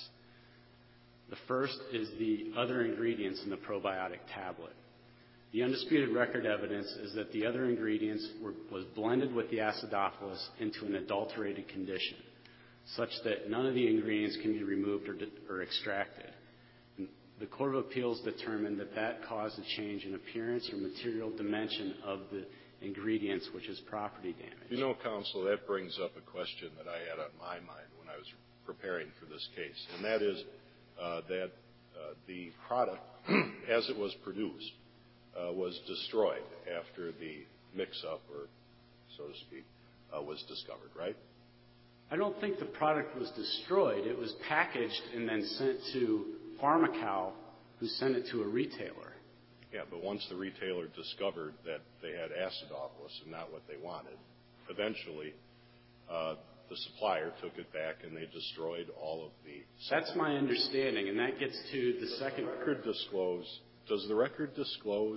The first is the other ingredients in the probiotic tablet. The undisputed record evidence is that the other ingredients were, was blended with the acidophilus into an adulterated condition, such that none of the ingredients can be removed or, or extracted. And the Court of Appeals determined that that caused a change in appearance or material dimension of the ingredients, which is property damage. You know, counsel, that brings up a question that I had on my mind when I was preparing for this case, and that is uh, that uh, the product, as it was produced, Uh, was destroyed after the mix-up, or so to speak, uh, was discovered, right? I don't think the product was destroyed. It was packaged and then sent to Pharmacal, who sent it to a retailer. Yeah, but once the retailer discovered that they had acidophilus and not what they wanted, eventually uh, the supplier took it back and they destroyed all of the... That's my understanding, and that gets to the Does second... The record disclose... Does the record disclose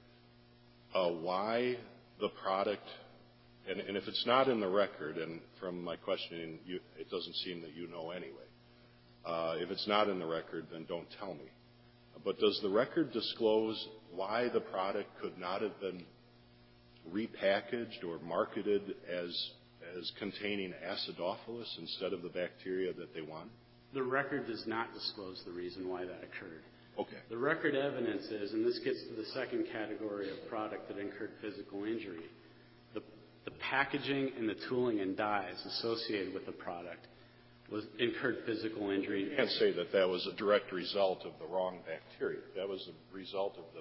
uh, why the product, and, and if it's not in the record, and from my questioning, you, it doesn't seem that you know anyway. Uh, if it's not in the record, then don't tell me. But does the record disclose why the product could not have been repackaged or marketed as as containing acidophilus instead of the bacteria that they want? The record does not disclose the reason why that occurred. Okay. The record evidence is, and this gets to the second category of product that incurred physical injury, the, the packaging and the tooling and dyes associated with the product was incurred physical injury. You can't say that that was a direct result of the wrong bacteria. That was a result of the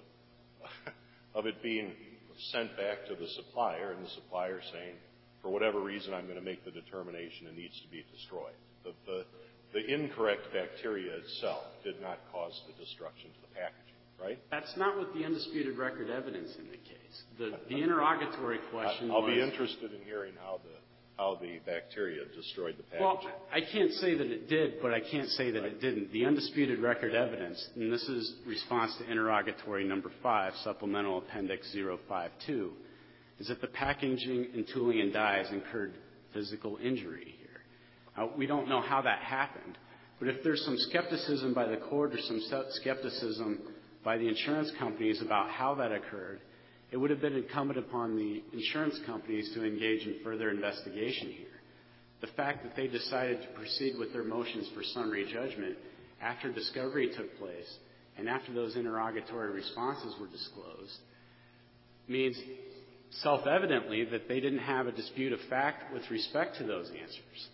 of it being sent back to the supplier, and the supplier saying, for whatever reason, I'm going to make the determination it needs to be destroyed. The, the, The incorrect bacteria itself did not cause the destruction to the packaging, right? That's not what the undisputed record evidence indicates. The, the interrogatory question I'll was... be interested in hearing how the how the bacteria destroyed the packaging. Well, I can't say that it did, but I can't say that it didn't. The undisputed record evidence, and this is response to interrogatory number five, supplemental appendix zero five two, is that the packaging and tooling and dyes incurred physical injury here. Now, we don't know how that happened, but if there's some skepticism by the court or some skepticism by the insurance companies about how that occurred, it would have been incumbent upon the insurance companies to engage in further investigation here. The fact that they decided to proceed with their motions for summary judgment after discovery took place and after those interrogatory responses were disclosed means self-evidently that they didn't have a dispute of fact with respect to those answers.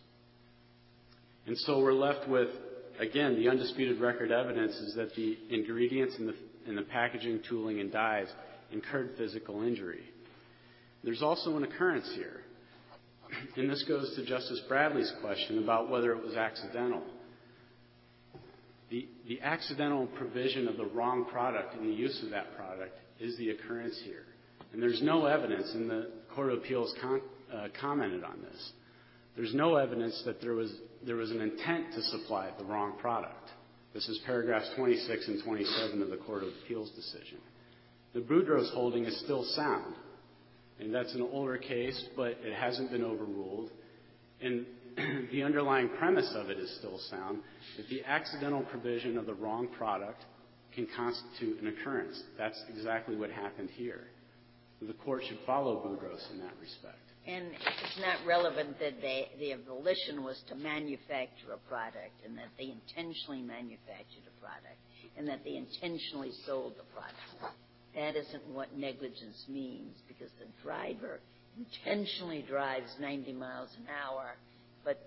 And so we're left with, again, the undisputed record evidence is that the ingredients in the, in the packaging, tooling, and dyes incurred physical injury. There's also an occurrence here, and this goes to Justice Bradley's question about whether it was accidental. The, the accidental provision of the wrong product and the use of that product is the occurrence here. And there's no evidence, and the Court of Appeals con, uh, commented on this, there's no evidence that there was, there was an intent to supply the wrong product. This is paragraphs twenty-six and twenty-seven of the Court of Appeals decision. The Boudreaux's holding is still sound, and that's an older case, but it hasn't been overruled. And the underlying premise of it is still sound, that the accidental provision of the wrong product can constitute an occurrence. That's exactly what happened here. The Court should follow Boudreaux's in that respect. And it's not relevant that they, their volition was to manufacture a product and that they intentionally manufactured a product and that they intentionally sold the product. That isn't what negligence means, because the driver intentionally drives ninety miles an hour, but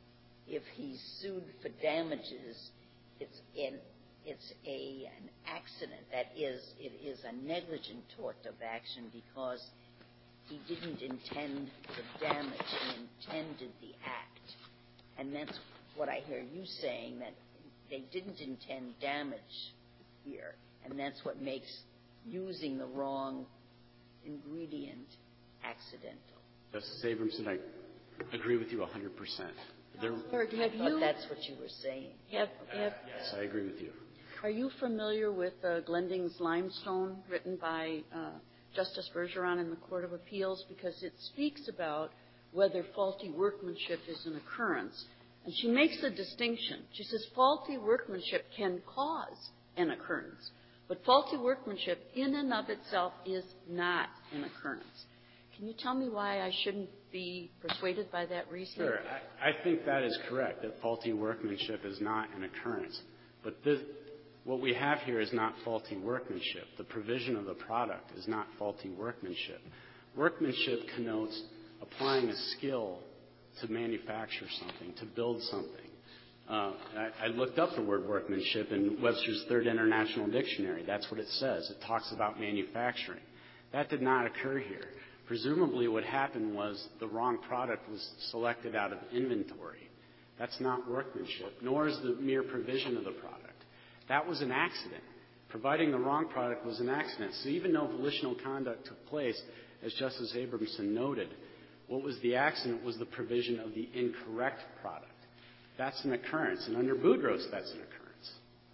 if he's sued for damages, it's in, it's a an accident. That is, it is a negligent tort of action because he didn't intend the damage; he intended the act, and that's what I hear you saying, that they didn't intend damage here, and that's what makes using the wrong ingredient accidental. Justice Abramson, I agree with you one hundred percent. There, Lord, have I thought you, that's what you were saying. have, have, yes, I agree with you. are you familiar with uh, Glending's Limestone, written by uh, Justice Bergeron in the Court of Appeals? Because it speaks about whether faulty workmanship is an occurrence. And she makes a distinction. She says faulty workmanship can cause an occurrence, but faulty workmanship in and of itself is not an occurrence. Can you tell me why I shouldn't be persuaded by that reasoning? Sure. I, I think that is correct, that faulty workmanship is not an occurrence. But this, what we have here is not faulty workmanship. The provision of the product is not faulty workmanship. Workmanship connotes applying a skill to manufacture something, to build something. Uh, I, I looked up the word workmanship in Webster's Third International Dictionary. That's what it says. It talks about manufacturing. That did not occur here. Presumably what happened was the wrong product was selected out of inventory. That's not workmanship, nor is the mere provision of the product. That was an accident. Providing the wrong product was an accident. So even though volitional conduct took place, as Justice Abramson noted, what was the accident was the provision of the incorrect product. That's an occurrence. And under Boudreaux's, that's an occurrence.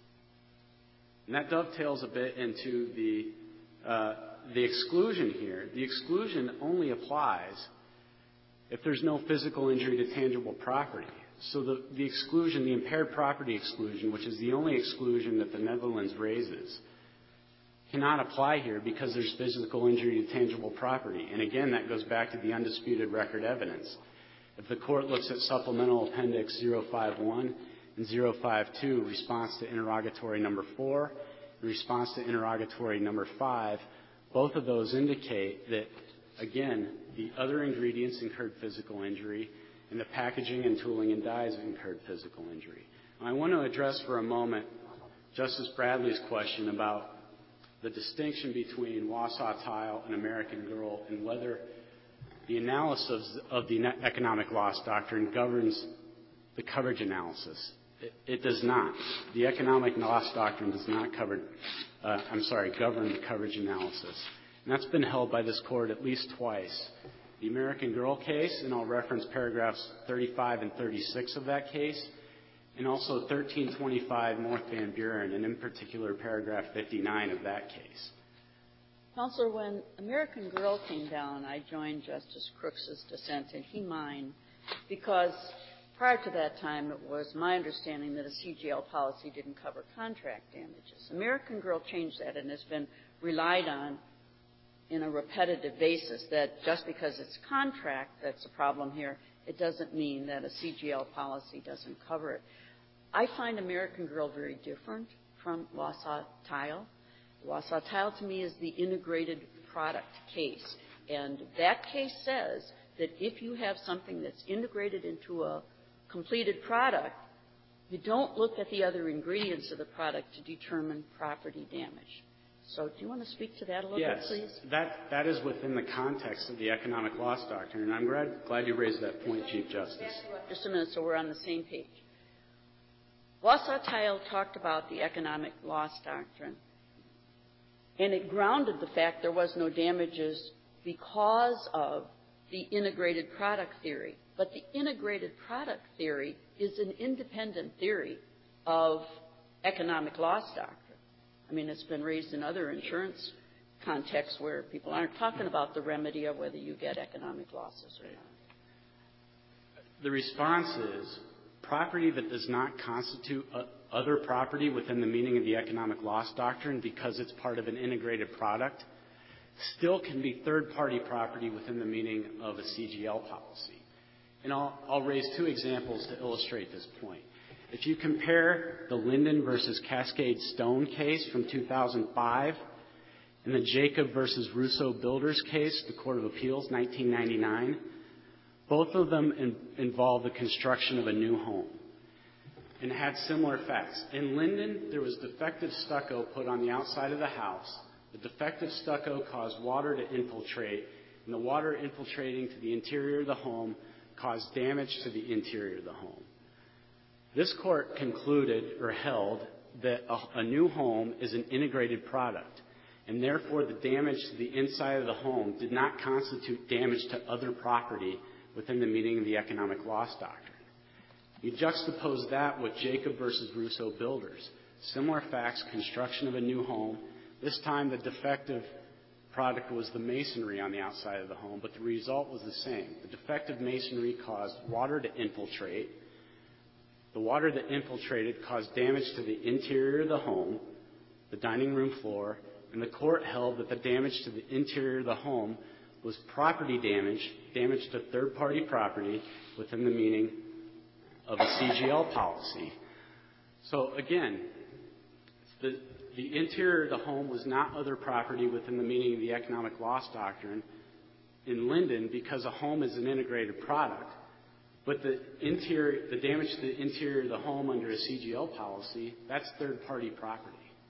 And that dovetails a bit into the, uh, the exclusion here. The exclusion only applies if there's no physical injury to tangible property. So the, the exclusion, the impaired property exclusion, which is the only exclusion that the Netherlands raises, cannot apply here because there's physical injury to tangible property. And again, that goes back to the undisputed record evidence. If the Court looks at Supplemental Appendix zero five one and zero five two, response to interrogatory number four, and response to interrogatory number five, both of those indicate that, again, the other ingredients incurred physical injury and the packaging and tooling and dyes incurred physical injury. I want to address for a moment Justice Bradley's question about the distinction between Wausau Tile and American Girl and whether the analysis of the economic loss doctrine governs the coverage analysis. It, it does not. The economic loss doctrine does not cover, uh, I'm sorry, govern the coverage analysis. And that's been held by this Court at least twice. The The American Girl case, and I'll reference paragraphs thirty-five and thirty-six of that case, and also thirteen twenty-five North Van Buren, and in particular paragraph fifty-nine of that case. Counselor, when American Girl came down, I joined Justice Crooks's dissent, and he mine, because prior to that time, it was my understanding that a C G L policy didn't cover contract damages. American Girl changed that and has been relied on in a repetitive basis, that just because it's contract that's a problem here, it doesn't mean that a C G L policy doesn't cover it. I find American Girl very different from Wausau Tile. Wausau Tile, to me, is the integrated product case. And that case says that if you have something that's integrated into a completed product, you don't look at the other ingredients of the product to determine property damage. So do you want to speak to that a little yes, bit, please? Yes, that, that is within the context of the economic loss doctrine, and I'm glad, glad you raised that point, Chief Justice. Just a minute, so we're on the same page. Wausau Tile talked about the economic loss doctrine, and it grounded the fact there was no damages because of the integrated product theory. But the integrated product theory is an independent theory of economic loss doctrine. I mean, it's been raised in other insurance contexts where people aren't talking about the remedy of whether you get economic losses or not. The response is property that does not constitute other property within the meaning of the economic loss doctrine because it's part of an integrated product still can be third-party property within the meaning of a C G L policy. And I'll, I'll raise two examples to illustrate this point. If you compare the Linden versus Cascade Stone case from two thousand five and the Jacob versus Russo Builders case, the Court of Appeals, nineteen ninety-nine, both of them in, involve the construction of a new home and had similar effects. In Linden, there was defective stucco put on the outside of the house. The defective stucco caused water to infiltrate, and the water infiltrating to the interior of the home caused damage to the interior of the home. This court concluded or held that a, a new home is an integrated product, and therefore the damage to the inside of the home did not constitute damage to other property within the meaning of the economic loss doctrine. You juxtapose that with Jacob versus Russo Builders. Similar facts, construction of a new home. This time the defective product was the masonry on the outside of the home, but the result was the same. The defective masonry caused water to infiltrate. The water that infiltrated caused damage to the interior of the home, the dining room floor, and the court held that the damage to the interior of the home was property damage, damage to third-party property within the meaning of a C G L policy. So again, the, the interior of the home was not other property within the meaning of the economic loss doctrine in Linden because a home is an integrated product. But the interior, the damage to the interior of the home under a C G L policy, that's third-party property.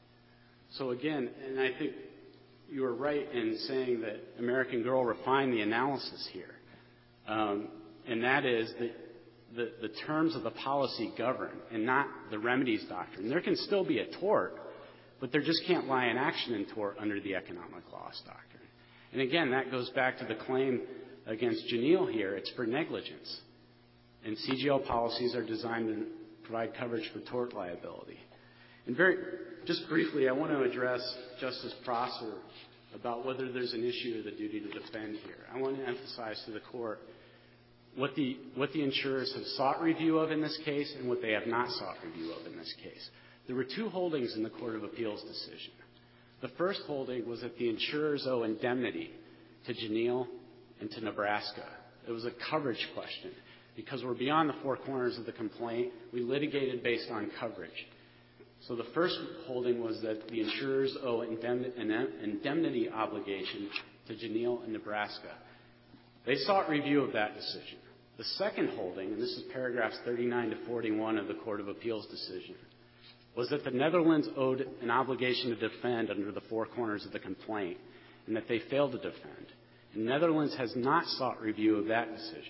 So again, and I think you were right in saying that American Girl refined the analysis here, um, and that is that the, the terms of the policy govern and not the remedies doctrine. There can still be a tort, but there just can't lie an action in tort under the economic loss doctrine. And again, that goes back to the claim against Janelle here. It's for negligence. And C G L policies are designed to provide coverage for tort liability. And very, just briefly, I want to address Justice Prosser about whether there's an issue of the duty to defend here. I want to emphasize to the Court what the, what the insurers have sought review of in this case and what they have not sought review of in this case. There were two holdings in the Court of Appeals decision. The first holding was that the insurers owe indemnity to Janelle and to Nebraska. It was a coverage question. Because we're beyond the four corners of the complaint, we litigated based on coverage. So the first holding was that the insurers owe an indemnity obligation to Janelle and Nebraska. They sought review of that decision. The second holding, and this is paragraphs thirty-nine to forty-one of the Court of Appeals decision, was that the Netherlands owed an obligation to defend under the four corners of the complaint, and that they failed to defend. And the Netherlands has not sought review of that decision.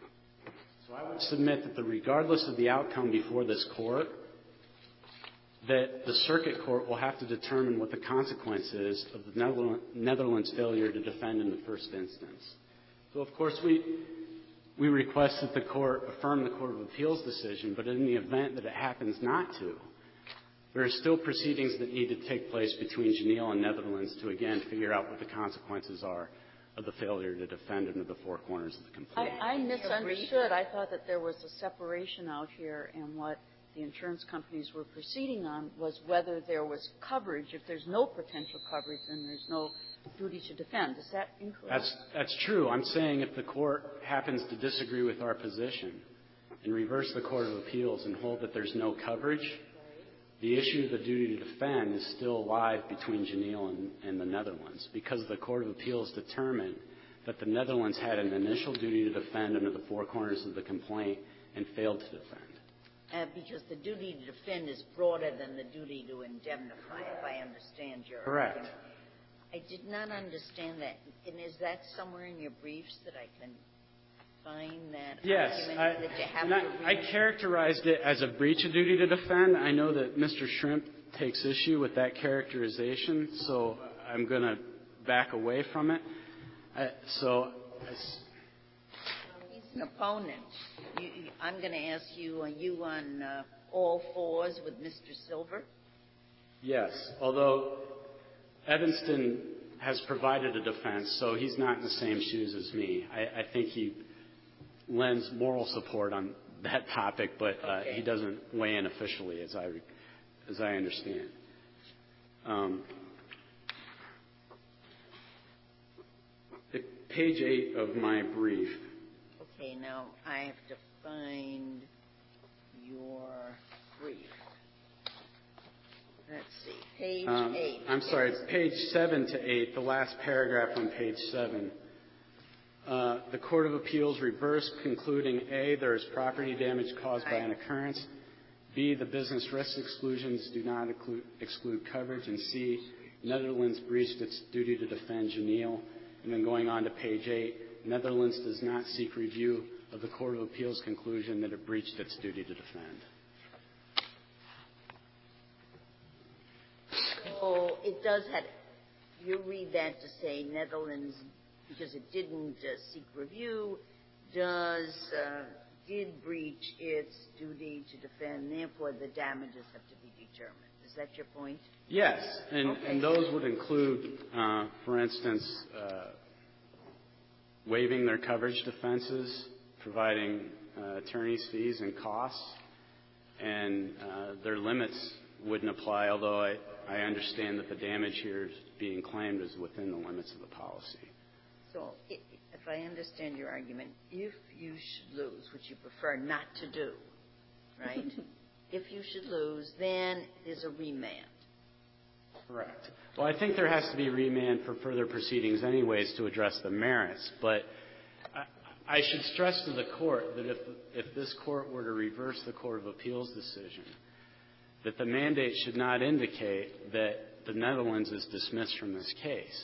So I would submit that the, regardless of the outcome before this Court, that the Circuit Court will have to determine what the consequence is of the Netherlands' failure to defend in the first instance. So, of course, we we request that the court affirm the Court of Appeals decision, but in the event that it happens not to, there are still proceedings that need to take place between Janelle and Netherlands to, again, figure out what the consequences are of the failure to defend under the four corners of the complaint. I, I misunderstood. I thought that there was a separation out here, and what the insurance companies were proceeding on was whether there was coverage. If there's no potential coverage, then there's no duty to defend. Is that incorrect? That's, that's true. I'm saying if the court happens to disagree with our position and reverse the Court of Appeals and hold that there's no coverage, the issue of the duty to defend is still live between Janelle and, and the Netherlands, because the Court of Appeals determined that the Netherlands had an initial duty to defend under the four corners of the complaint and failed to defend. Uh, because the duty to defend is broader than the duty to indemnify, if I understand your Correct. argument. I did not understand that. And is that somewhere in your briefs that I can find that yes, argument I, that you have and to I, read? I characterized it as a breach of duty to defend. I know that Mister Shrimp takes issue with that characterization, so I'm going to back away from it. I, so I, He's an opponent. You, you, I'm going to ask you, are you on uh, all fours with Mister Silver? yes, although Evanston has provided a defense, so he's not in the same shoes as me. I, I think he lends moral support on that topic, but uh, okay. he doesn't weigh in officially, as I, as I understand. Um, page eight of my brief. Okay, now I have to find your brief. Let's see, page Um, eight. I'm sorry, it's page seven to eight, the last paragraph on page seven. Uh, the Court of Appeals reversed, concluding A, there is property damage caused by an occurrence, B, the business risk exclusions do not include, exclude coverage, and C, Netherlands breached its duty to defend Janelle. And then going on to page eight, Netherlands does not seek review of the Court of Appeals conclusion that it breached its duty to defend. So it does have, you read that to say Netherlands, because it didn't uh, seek review, does, uh, did breach its duty to defend, therefore the damages have to be determined. Is that your point? Yes, and, Okay. and those would include, uh, for instance, uh, waiving their coverage defenses, providing uh, attorney's fees and costs, and uh, their limits wouldn't apply, although I, I understand that the damage here is being claimed is within the limits of the policy. So if, if I understand your argument, if you should lose, which you prefer not to do, right? If you should lose, then there's a remand. Correct. Well, I think there has to be remand for further proceedings anyways to address the merits, but I, I should stress to the court that if, if this court were to reverse the Court of Appeals decision, that the mandate should not indicate that the Netherlands is dismissed from this case,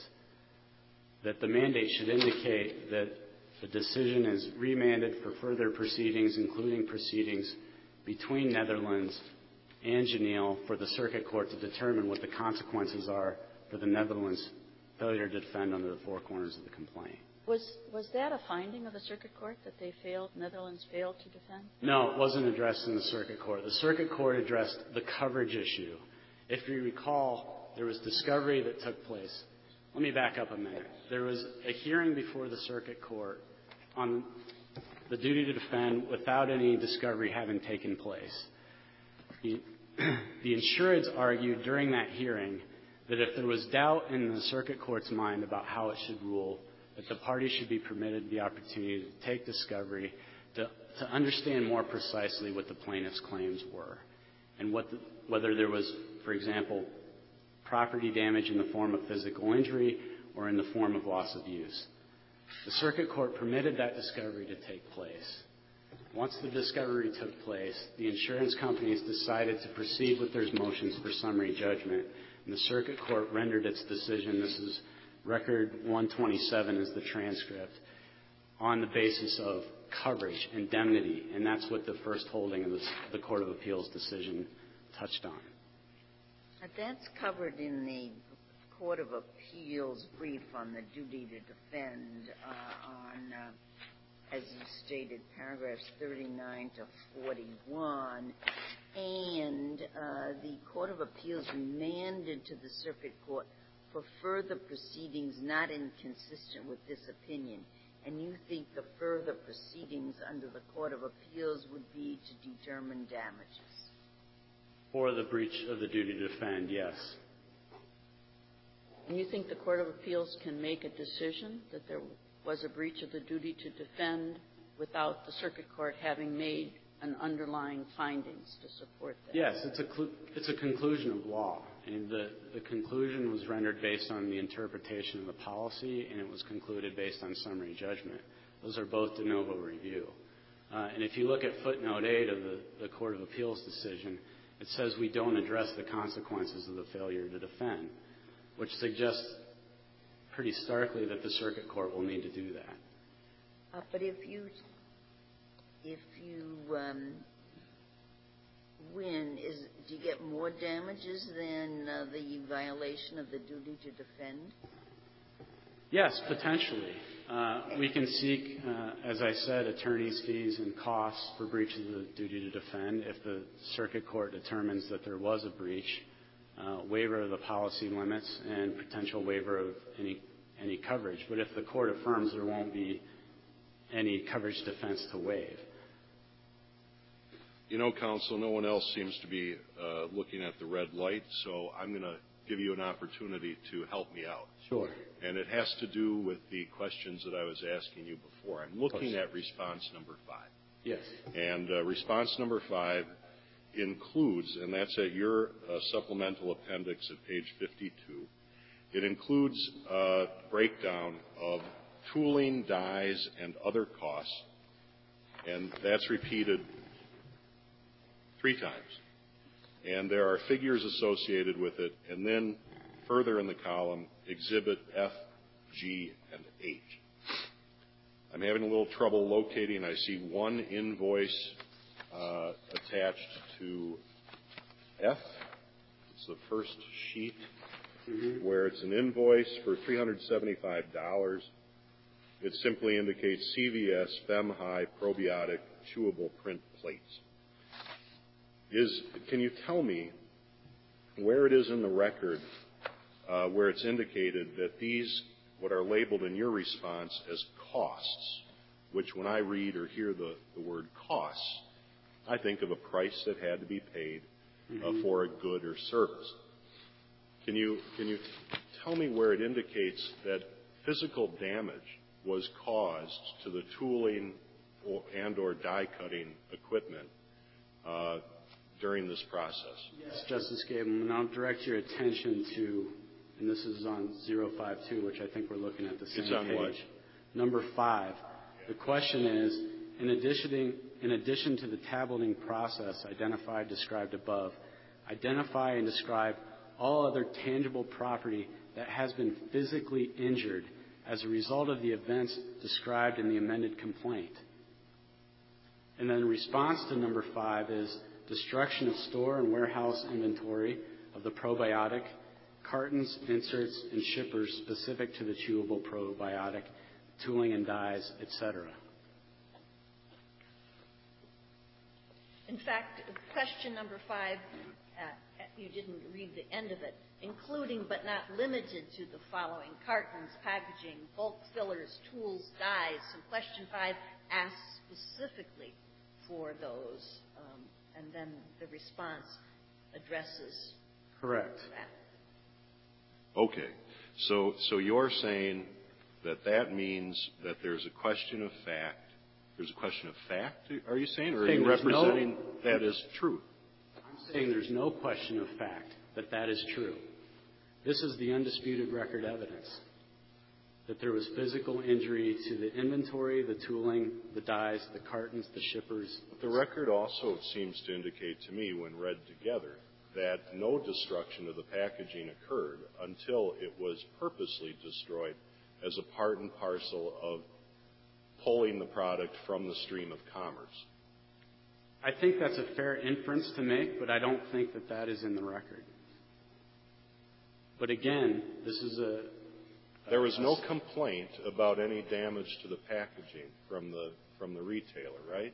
that the mandate should indicate that the decision is remanded for further proceedings, including proceedings between Netherlands and Janelle for the circuit court to determine what the consequences are for the Netherlands' failure to defend under the four corners of the complaint. Was was that a finding of the circuit court that they failed, Netherlands failed to defend? No, it wasn't addressed in the circuit court. The circuit court addressed the coverage issue. If you recall, there was discovery that took place. Let me back up a minute. There was a hearing before the circuit court on the duty to defend without any discovery having taken place. The, the insureds argued during that hearing that if there was doubt in the circuit court's mind about how it should rule, that the parties should be permitted the opportunity to take discovery to, to understand more precisely what the plaintiff's claims were and what the, whether there was, for example, property damage in the form of physical injury or in the form of loss of use. The circuit court permitted that discovery to take place. Once the discovery took place, the insurance companies decided to proceed with their motions for summary judgment, and the circuit court rendered its decision. This is record one twenty-seven is the transcript, on the basis of coverage, indemnity, and that's what the first holding of this, the Court of Appeals decision touched on. Now, that's covered in the Court of Appeals brief on the duty to defend uh, on, uh, as you stated, paragraphs thirty-nine to forty-one, and uh, the Court of Appeals remanded to the Circuit Court for further proceedings not inconsistent with this opinion. And you think the further proceedings under the Court of Appeals would be to determine damages? For the breach of the duty to defend, yes. And you think the Court of Appeals can make a decision that there was a breach of the duty to defend without the Circuit Court having made an underlying findings to support that? Yes, it's a cl- it's a conclusion of law. And the, the conclusion was rendered based on the interpretation of the policy, and it was concluded based on summary judgment. Those are both de novo review. Uh, and if you look at footnote eight of the, the Court of Appeals decision, it says we don't address the consequences of the failure to defend, which suggests pretty starkly that the Circuit Court will need to do that. Uh, but if you if you um, win, is do you get more damages than uh, the violation of the duty to defend? Yes, potentially. Uh, we can seek, uh, as I said, attorney's fees and costs for breach of the duty to defend if the Circuit Court determines that there was a breach, uh, waiver of the policy limits, and potential waiver of any any coverage. But if the court affirms there won't be any coverage defense to waive. You know, counsel, no one else seems to be uh, looking at the red light, so I'm going to give you an opportunity to help me out. Sure. And it has to do with the questions that I was asking you before. I'm looking at response number five. Yes. And uh, response number five includes, and that's at your uh, supplemental appendix at page fifty-two, it includes a breakdown of tooling, dies, and other costs, and that's repeated three times. And there are figures associated with it, and then further in the column, exhibit F, G, and H. I'm having a little trouble locating. I see one invoice uh, attached to F. It's the first sheet, mm-hmm. where it's an invoice for three hundred seventy-five dollars. It simply indicates C V S Fem-High probiotic chewable print plates. Is, can you tell me where it is in the record uh, where it's indicated that these, what are labeled in your response as costs, which when I read or hear the, the word costs, I think of a price that had to be paid uh, mm-hmm. for a good or service. Can you, can you tell me where it indicates that physical damage was caused to the tooling or, and or die cutting equipment uh, during this process? Yes, Justice Gableman, and I'll direct your attention to, and this is on zero five two, which I think we're looking at the same it's on page. What? Number five. The question is, in addition, in addition to the tableting process identified, described above, identify and describe all other tangible property that has been physically injured as a result of the events described in the amended complaint. And then response to number five is destruction of store and warehouse inventory of the probiotic, cartons, inserts, and shippers specific to the chewable probiotic, tooling and dyes, et cetera. In fact, question number five, uh, you didn't read the end of it, including but not limited to the following: cartons, packaging, bulk fillers, tools, dyes. And question five asks specifically for those, um, and then the response addresses Correct. that. Okay. So, so you're saying that that means that there's a question of fact. There's a question of fact, are you saying? Or are you representing no, that as truth? I'm saying there's no question of fact that that is true. This is the undisputed record evidence that there was physical injury to the inventory, the tooling, the dyes, the cartons, the shippers. The record also seems to indicate to me, when read together, that no destruction of the packaging occurred until it was purposely destroyed as a part and parcel of pulling the product from the stream of commerce. I think that's a fair inference to make, but I don't think that that is in the record. But again, this is a... There was no complaint about any damage to the packaging from the from the retailer, right?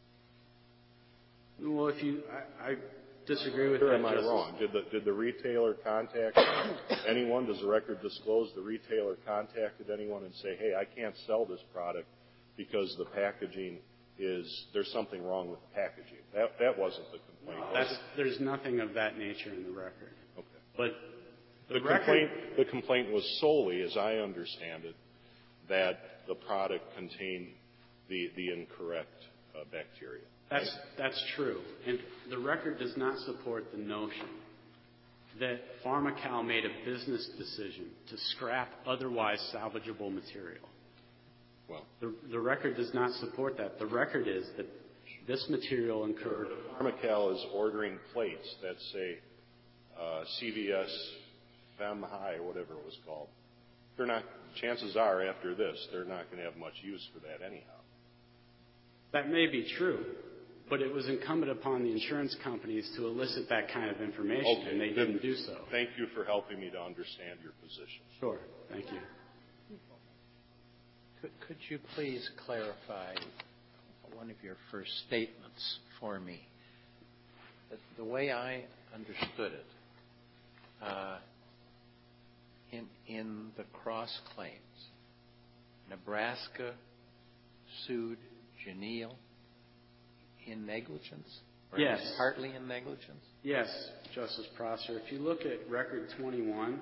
Well, if you... I, I disagree with or that, am I Justice. wrong? Did the, did the retailer contact anyone? Does the record disclose the retailer contacted anyone and say, hey, I can't sell this product because the packaging is, there's something wrong with the packaging? That, that wasn't the complaint. That's, there's nothing of that nature in the record. Okay. But the, the record, complaint, the complaint was solely, as I understand it, that the product contained the, the incorrect uh, bacteria. That's, that's true. And the record does not support the notion that PharmaCal made a business decision to scrap otherwise salvageable material. Well, the, the record does not support that. The record is that this material incurred... PharmaCal is ordering plates that say uh, C V S Fem High, or whatever it was called. They're not, chances are after this, they're not going to have much use for that anyhow. That may be true. But it was incumbent upon the insurance companies to elicit that kind of information, okay. and they didn't do so. Thank you for helping me to understand your position. Sure. Thank you. Could, could you please clarify one of your first statements for me? The, the way I understood it, uh, in, in the cross claims, Nebraska sued Jeneal in negligence? Or Yes. Partly in negligence? Yes, Justice Prosser. If you look at Record twenty-one,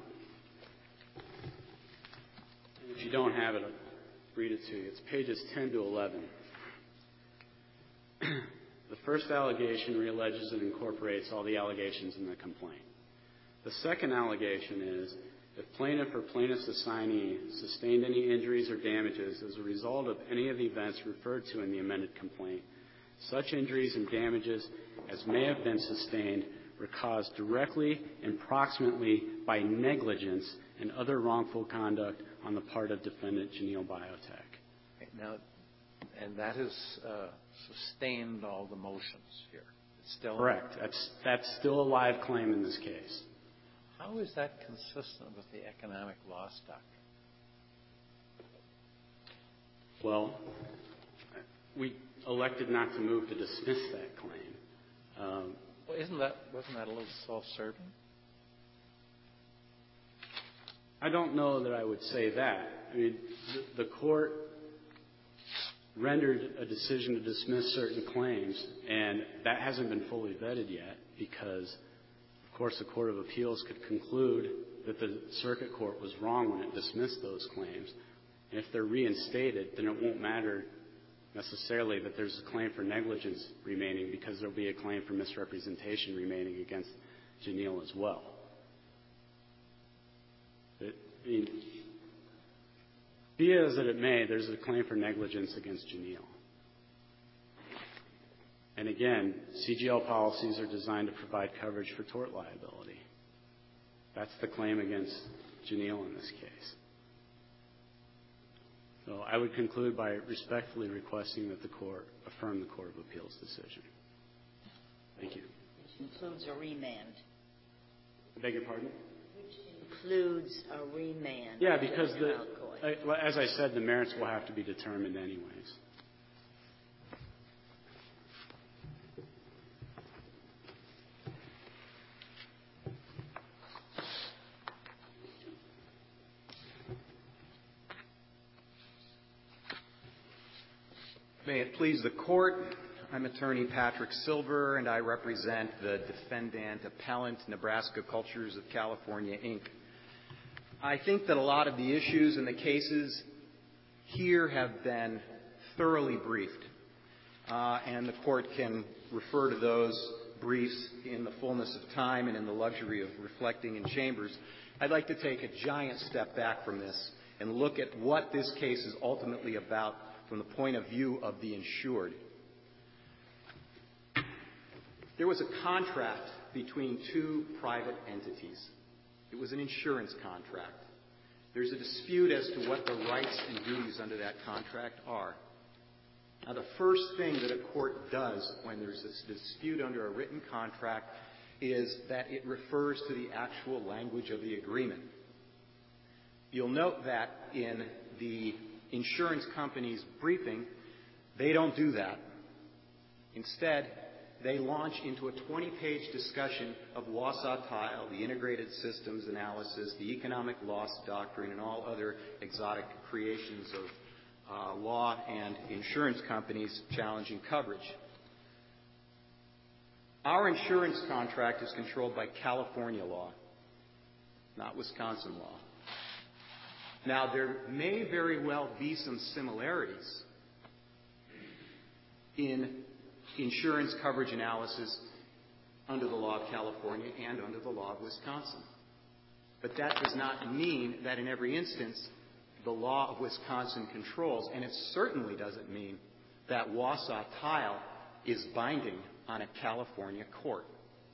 if you don't have it, I'll read it to you. It's pages ten to eleven. The first allegation realleges and incorporates all the allegations in the complaint. The second allegation is, if plaintiff or plaintiff's assignee sustained any injuries or damages as a result of any of the events referred to in the amended complaint, such injuries and damages as may have been sustained were caused directly and proximately by negligence and other wrongful conduct on the part of defendant Jeneal Biotech. Okay, now, and that has uh, sustained all the motions here. It's still correct. That's that's still a live claim in this case. How is that consistent with the economic loss doctrine? Well, we elected not to move to dismiss that claim. Um, well, isn't that wasn't that a little self-serving? I don't know that I would say that. I mean, the, the court rendered a decision to dismiss certain claims, and that hasn't been fully vetted yet because, of course, the Court of Appeals could conclude that the circuit court was wrong when it dismissed those claims. And if they're reinstated, then it won't matter necessarily that there's a claim for negligence remaining because there'll be a claim for misrepresentation remaining against Jeneal as well. It, I mean, be it as it may, there's a claim for negligence against Jeneal. And again, C G L policies are designed to provide coverage for tort liability. That's the claim against Jeneal in this case. So I would conclude by respectfully requesting that the court affirm the Court of Appeals decision. Thank you. Which includes a remand. I beg your pardon? Which includes a remand. Yeah, because the, I, as I said, the merits will have to be determined anyways. May it please the Court, I'm Attorney Patrick Silver, and I represent the defendant appellant, Nebraska Cultures of California, Incorporated. I think that a lot of the issues in the cases here have been thoroughly briefed, uh, and the Court can refer to those briefs in the fullness of time and in the luxury of reflecting in chambers. I'd like to take a giant step back from this and look at what this case is ultimately about from the point of view of the insured. There was a contract between two private entities. It was an insurance contract. There's a dispute as to what the rights and duties under that contract are. Now, the first thing that a court does when there's a dispute under a written contract is that it refers to the actual language of the agreement. You'll note that in the insurance company's briefing, they don't do that. Instead, they launch into a twenty-page discussion of Wausau Tile, the integrated systems analysis, the economic loss doctrine, and all other exotic creations of uh, law and insurance companies challenging coverage. Our insurance contract is controlled by California law, not Wisconsin law. Now, there may very well be some similarities in insurance coverage analysis under the law of California and under the law of Wisconsin. But that does not mean that in every instance the law of Wisconsin controls, and it certainly doesn't mean that Wausau Tile is binding on a California court.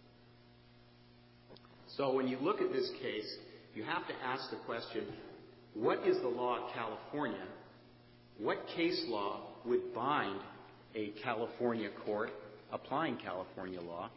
So when you look at this case, you have to ask the question, what is the law of California? What case law would bind a California court applying California law?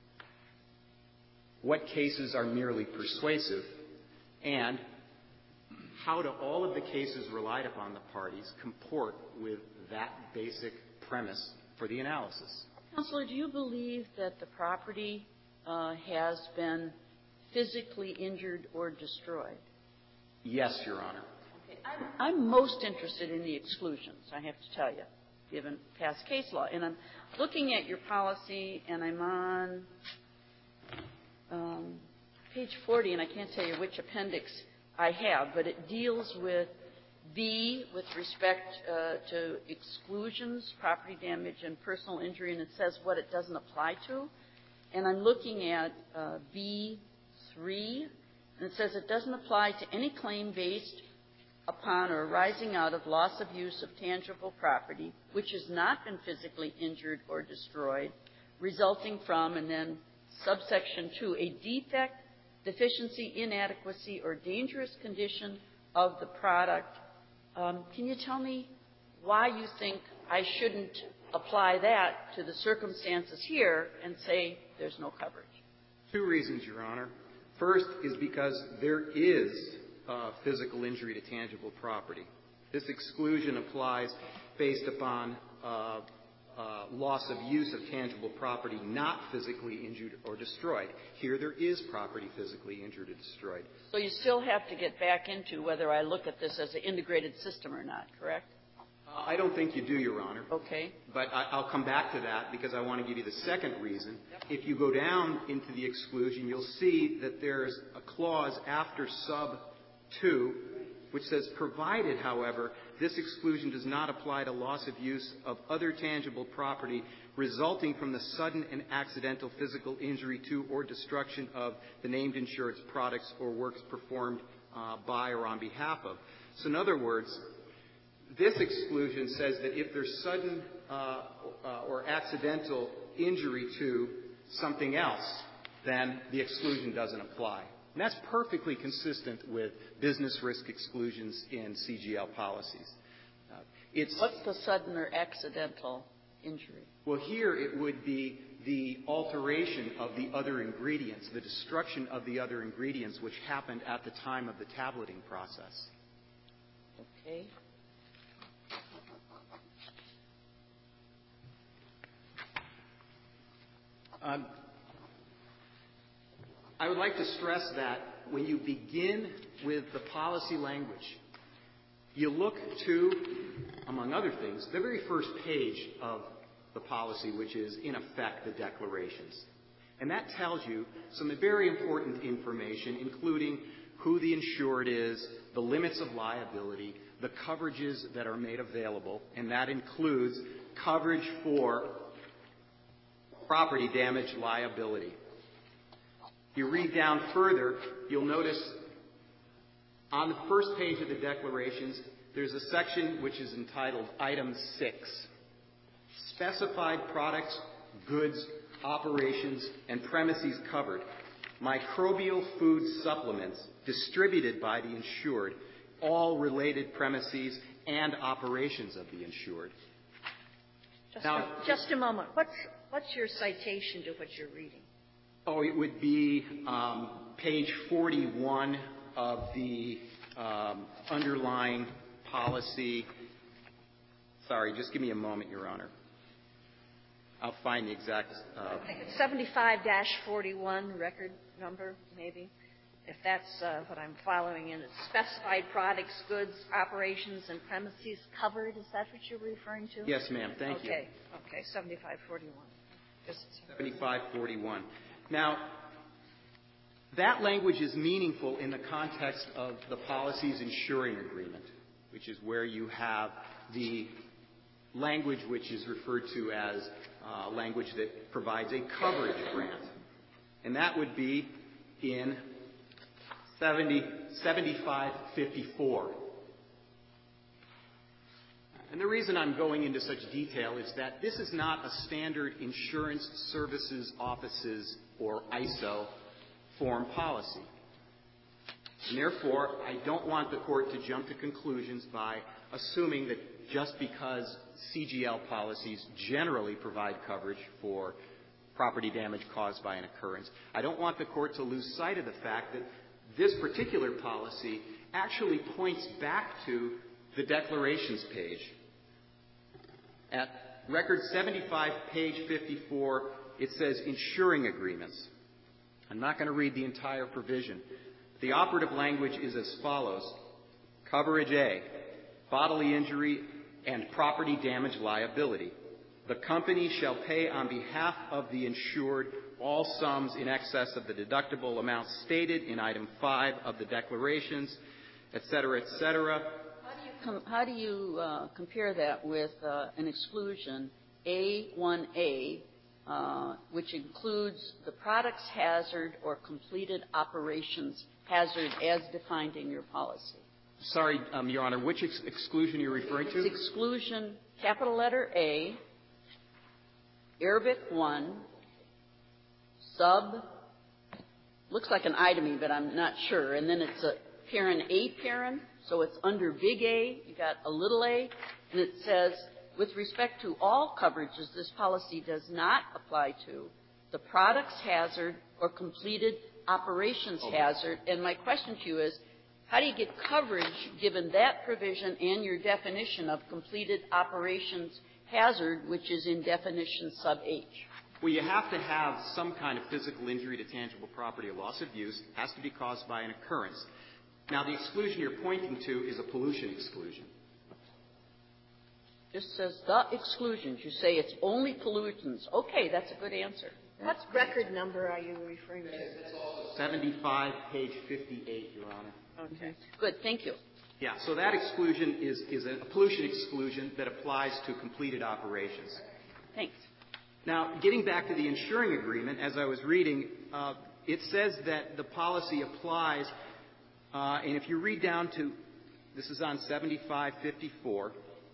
What cases are merely persuasive? And how do all of the cases relied upon the parties comport with that basic premise for the analysis? Counselor, do you believe that the property uh, has been physically injured or destroyed? Yes, Your Honor. Okay. I'm, I'm most interested in the exclusions, I have to tell you, given past case law. And I'm looking at your policy, and I'm on um, page forty, and I can't tell you which appendix I have, but it deals with B with respect uh, to exclusions, property damage, and personal injury, and it says what it doesn't apply to. And I'm looking at uh, B three, and it says it doesn't apply to any claim based upon or arising out of loss of use of tangible property which has not been physically injured or destroyed, resulting from, and then subsection two, a defect, deficiency, inadequacy, or dangerous condition of the product. Um, can you tell me why you think I shouldn't apply that to the circumstances here and say there's no coverage? Two reasons, Your Honor. First is because there is uh, physical injury to tangible property. This exclusion applies based upon uh, uh, loss of use of tangible property not physically injured or destroyed. Here there is property physically injured or destroyed. So you still have to get back into whether I look at this as an integrated system or not, correct? Uh, I don't think you do, Your Honor. Okay. But I, I'll come back to that because I want to give you the second reason. Yep. If you go down into the exclusion, you'll see that there's a clause after sub two which says, provided, however, this exclusion does not apply to loss of use of other tangible property resulting from the sudden and accidental physical injury to or destruction of the named insured's products or works performed uh, by or on behalf of. So in other words, this exclusion says that if there's sudden uh, uh, or accidental injury to something else, then the exclusion doesn't apply. And that's perfectly consistent with business risk exclusions in C G L policies. Uh, it's What's the sudden or accidental injury? Well, here it would be the alteration of the other ingredients, the destruction of the other ingredients which happened at the time of the tableting process. Okay. Um, I would like to stress that when you begin with the policy language, you look to, among other things, the very first page of the policy, which is, in effect, the declarations. And that tells you some very important information, including who the insured is, the limits of liability, the coverages that are made available, and that includes coverage for property damage liability. You read down further, you'll notice on the first page of the declarations, there's a section which is entitled Item six, Specified Products, Goods, Operations, and Premises Covered, Microbial Food Supplements distributed by the insured, all related premises and operations of the insured. Just, now, a, just a moment. What's, what's your citation to what you're reading? Oh, it would be um, page forty-one of the um, underlying policy. Sorry, just give me a moment, Your Honor. I'll find the exact. Uh, I think it's seventy-five dash forty-one record number, maybe. If that's uh, what I'm following in, it's specified products, goods, operations, and premises covered. Is that what you're referring to? Yes, ma'am. Thank okay. you. Okay. Okay. seventy-five forty-one. seventy-five forty-one. Now, that language is meaningful in the context of the policy's insuring agreement, which is where you have the language which is referred to as uh, language that provides a coverage grant. And that would be in seventy-five fifty-four. And the reason I'm going into such detail is that this is not a standard insurance services offices or I S O form policy. And therefore, I don't want the Court to jump to conclusions by assuming that just because C G L policies generally provide coverage for property damage caused by an occurrence, I don't want the Court to lose sight of the fact that this particular policy actually points back to the declarations page. At record seventy-five, page fifty-four, it says insuring agreements. I'm not going to read the entire provision. The operative language is as follows. Coverage A, bodily injury and property damage liability. The company shall pay on behalf of the insured all sums in excess of the deductible amounts stated in item five of the declarations, et cetera, et cetera. How do you, com- how do you uh, compare that with uh, an exclusion, A one A, uh, which includes the product's hazard or completed operations hazard as defined in your policy? Sorry, um, Your Honor, which ex- exclusion are you referring to? It's exclusion, capital letter A, Arabic one, sub, looks like an item, but I'm not sure. And then it's a parent A parent, so it's under big A. You got a little a, and it says, with respect to all coverages, this policy does not apply to the product's hazard or completed operations okay. hazard. And my question to you is, how do you get coverage given that provision and your definition of completed operations hazard, which is in definition sub H? Well, you have to have some kind of physical injury to tangible property or loss of use. It has to be caused by an occurrence. Now, the exclusion you're pointing to is a pollution exclusion. Just says the exclusions. You say it's only pollutants. Okay, that's a good answer. What record number are you referring to? seventy-five, page fifty-eight, Your Honor. Okay. Good. Thank you. Yeah, so that exclusion is, is a pollution exclusion that applies to completed operations. Thanks. Now, getting back to the insuring agreement, as I was reading, uh, it says that the policy applies, uh, and if you read down to, this is on seventy-five fifty-four,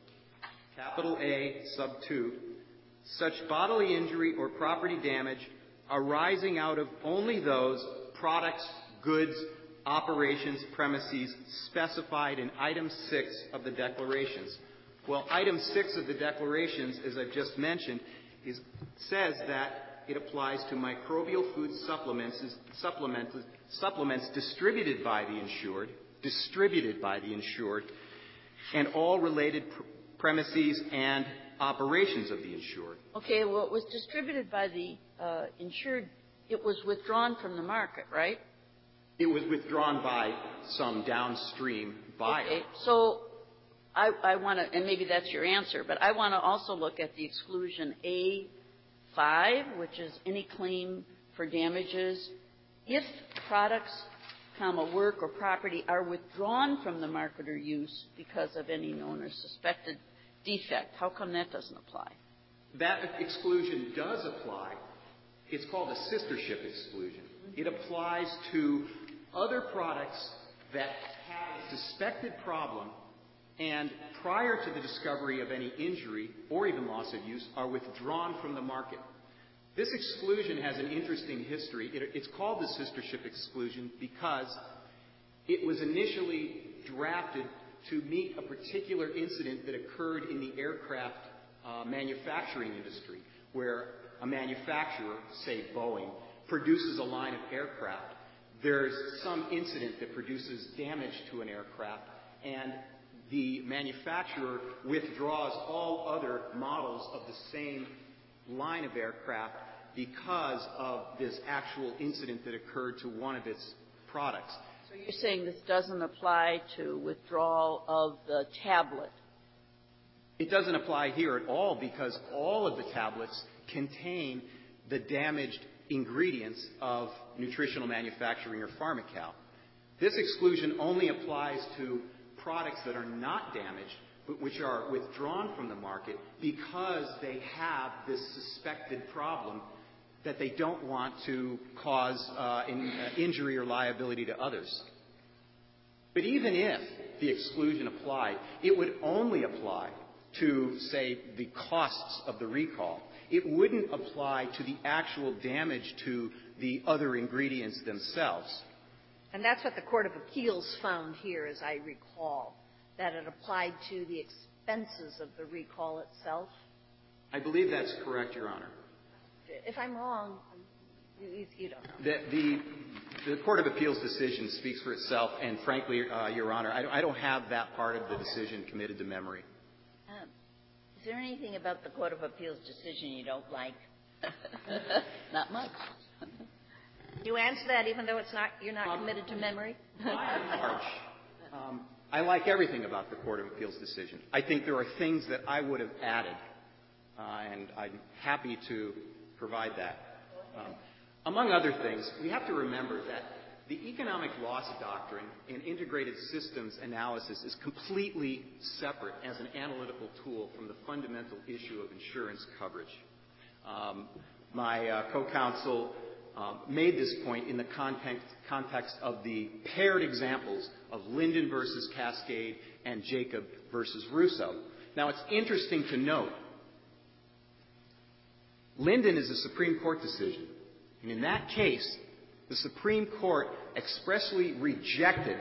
capital A, sub two, such bodily injury or property damage arising out of only those products, goods, operations, premises specified in item six of the declarations. Well, item six of the declarations, as I've just mentioned, is, says that it applies to microbial food supplements, supplements, supplements distributed by the insured, distributed by the insured, and all related pr- premises and operations of the insured. Okay, well, it was distributed by the uh, insured. It was withdrawn from the market, right? It was withdrawn by some downstream buyer. Okay, so I, I want to, and maybe that's your answer, but I want to also look at the exclusion A five, which is any claim for damages. If products, comma, work or property are withdrawn from the market or use because of any known or suspected defect, how come that doesn't apply? That exclusion does apply. It's called a sistership exclusion. It applies to other products that have a suspected problem and prior to the discovery of any injury or even loss of use are withdrawn from the market. This exclusion has an interesting history. It, it's called the sistership exclusion because it was initially drafted to meet a particular incident that occurred in the aircraft uh, manufacturing industry, where a manufacturer, say Boeing, produces a line of aircraft, there's some incident that produces damage to an aircraft, and the manufacturer withdraws all other models of the same line of aircraft because of this actual incident that occurred to one of its products. So you're saying this doesn't apply to withdrawal of the tablet? It doesn't apply here at all because all of the tablets contain the damaged ingredients of nutritional manufacturing or Pharmacal. This exclusion only applies to products that are not damaged, but which are withdrawn from the market because they have this suspected problem that they don't want to cause uh, in, uh, injury or liability to others. But even if the exclusion applied, it would only apply to, say, the costs of the recall. It wouldn't apply to the actual damage to the other ingredients themselves. And that's what the Court of Appeals found here, as I recall, that it applied to the expenses of the recall itself. I believe that's correct, Your Honor. If I'm wrong, you, you don't know. The, the, the Court of Appeals decision speaks for itself, and frankly, uh, Your Honor, I, I don't have that part of the decision committed to memory. Um, is there anything about the Court of Appeals decision you don't like? Not much. You answer that even though it's not, you're not um, committed to memory? By and large, um, I like everything about the Court of Appeals decision. I think there are things that I would have added, uh, and I'm happy to provide that. Um, among other things, we have to remember that the economic loss doctrine in integrated systems analysis is completely separate as an analytical tool from the fundamental issue of insurance coverage. Um, my uh, co-counsel uh, made this point in the context, context of the paired examples of Linden versus Cascade and Jacob versus Russo. Now, it's interesting to note, Linden is a Supreme Court decision. And in that case, the Supreme Court expressly rejected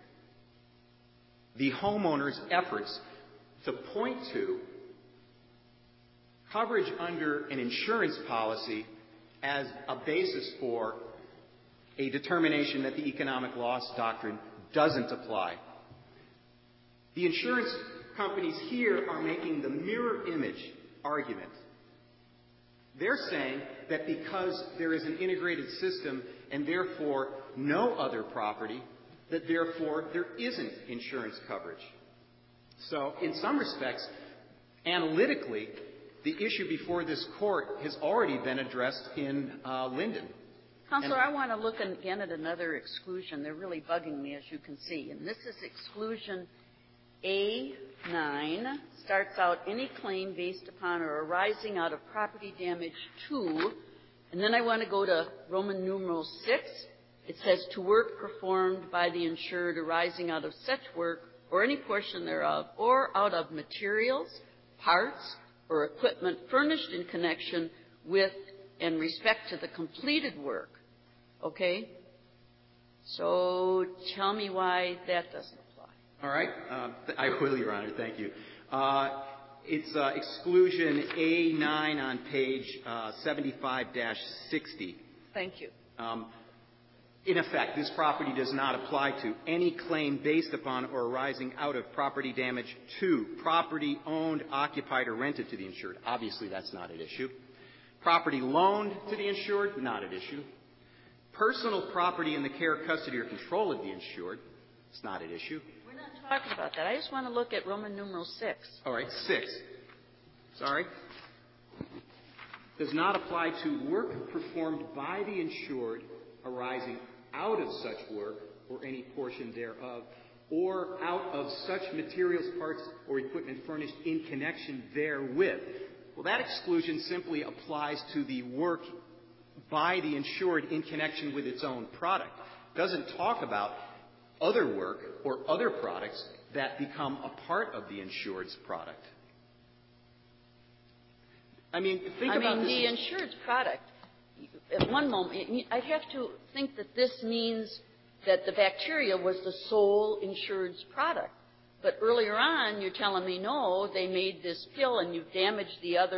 the homeowner's efforts to point to coverage under an insurance policy as a basis for a determination that the economic loss doctrine doesn't apply. The insurance companies here are making the mirror image argument. They're saying that because there is an integrated system and therefore no other property, that therefore there isn't insurance coverage. So in some respects, analytically, the issue before this Court has already been addressed in uh, Linden. Counselor, I want to look again at another exclusion. They're really bugging me, as you can see. And this is exclusion A nine. Starts out any claim based upon or arising out of property damage to, and then I want to go to Roman numeral six. It says to work performed by the insured arising out of such work or any portion thereof or out of materials, parts, or equipment furnished in connection with and respect to the completed work. Okay? So tell me why that doesn't apply. All right. Uh, I will, Your Honor. Thank you. Uh, it's uh, exclusion A nine on page uh, seventy-five dash sixty. Thank you. Um, in effect, this property does not apply to any claim based upon or arising out of property damage to property owned, occupied, or rented to the insured. Obviously, that's not at issue. Property loaned to the insured, not at issue. Personal property in the care, custody, or control of the insured, it's not at issue. We're not talking about that. I just want to look at Roman numeral six. All right, six. Sorry. Does not apply to work performed by the insured arising out of such work or any portion thereof, or out of such materials, parts, or equipment furnished in connection therewith. Well, that exclusion simply applies to the work by the insured in connection with its own product. It doesn't talk about other work or other products that become a part of the insured's product. I mean, think I about mean, this. the insured's product, at one moment, I have to think that this means that the bacteria was the sole insured's product. But earlier on, you're telling me, no, they made this pill and you've damaged the other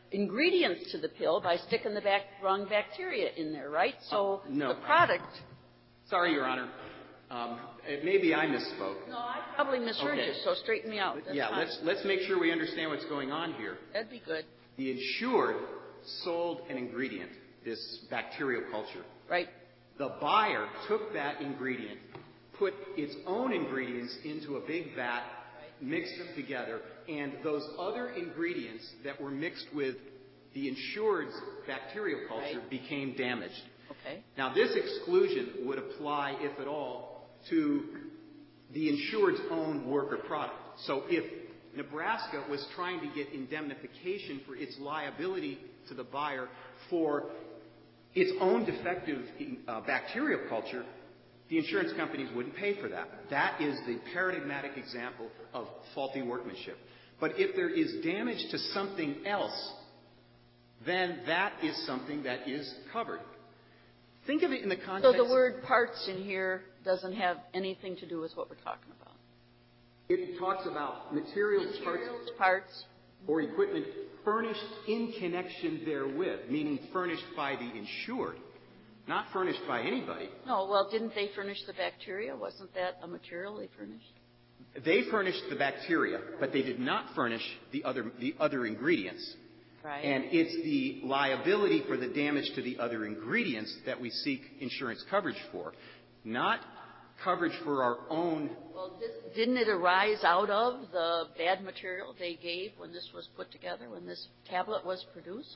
ingredients to the pill by sticking the bac- wrong bacteria in there, right? So Uh, no. the product. Sorry, Your Honor. Um, it- maybe I misspoke. No, I probably misheard Okay. you, so straighten me out. That's yeah, fine. let's let's make sure we understand what's going on here. That'd be good. The insured sold an ingredient, this bacterial culture. Right. The buyer took that ingredient, put its own ingredients into a big vat, mixed them together, and those other ingredients that were mixed with the insured's bacterial culture Right. became damaged. Okay. Now, this exclusion would apply, if at all, to the insured's own work or product. So if Nebraska was trying to get indemnification for its liability to the buyer for its own defective uh, bacterial culture, the insurance companies wouldn't pay for that. That is the paradigmatic example of faulty workmanship. But if there is damage to something else, then that is something that is covered. Think of it in the context... So the word parts in here doesn't have anything to do with what we're talking about. It talks about materials, Materials, parts, parts. or equipment furnished in connection therewith, meaning furnished by the insured, not furnished by anybody. No, well, didn't they furnish the bacteria? Wasn't that a material they furnished? They furnished the bacteria, but they did not furnish the other, the other ingredients. Right. And it's the liability for the damage to the other ingredients that we seek insurance coverage for, not coverage for our own. Well, this, didn't it arise out of the bad material they gave when this was put together, when this tablet was produced?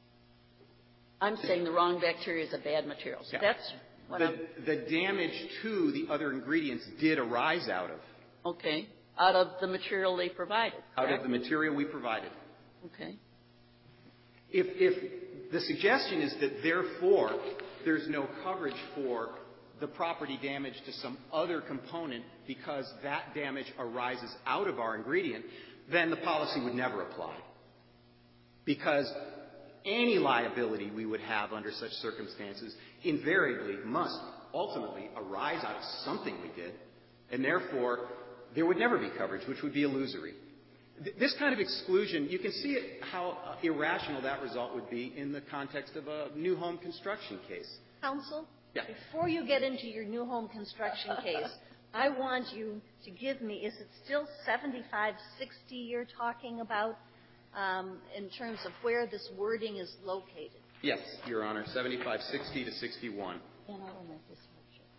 I'm saying the wrong bacteria is a bad material. So Yeah. that's what the, I'm... the damage to the other ingredients did arise out of. Okay. Out of the material they provided. Out correct? of the material we provided. Okay. If, if the suggestion is that, therefore, there's no coverage for the property damage to some other component because that damage arises out of our ingredient, then the policy would never apply. Because any liability we would have under such circumstances invariably must ultimately arise out of something we did, and therefore there would never be coverage, which would be illusory. This kind of exclusion, you can see it, how uh, irrational that result would be in the context of a new home construction case. Counsel? Yeah. Before you get into your new home construction case, I want you to give me, is it still seventy-five sixty you're talking about um, in terms of where this wording is located? Yes, Your Honor, seventy-five sixty to sixty-one. And I don't know if this helps you.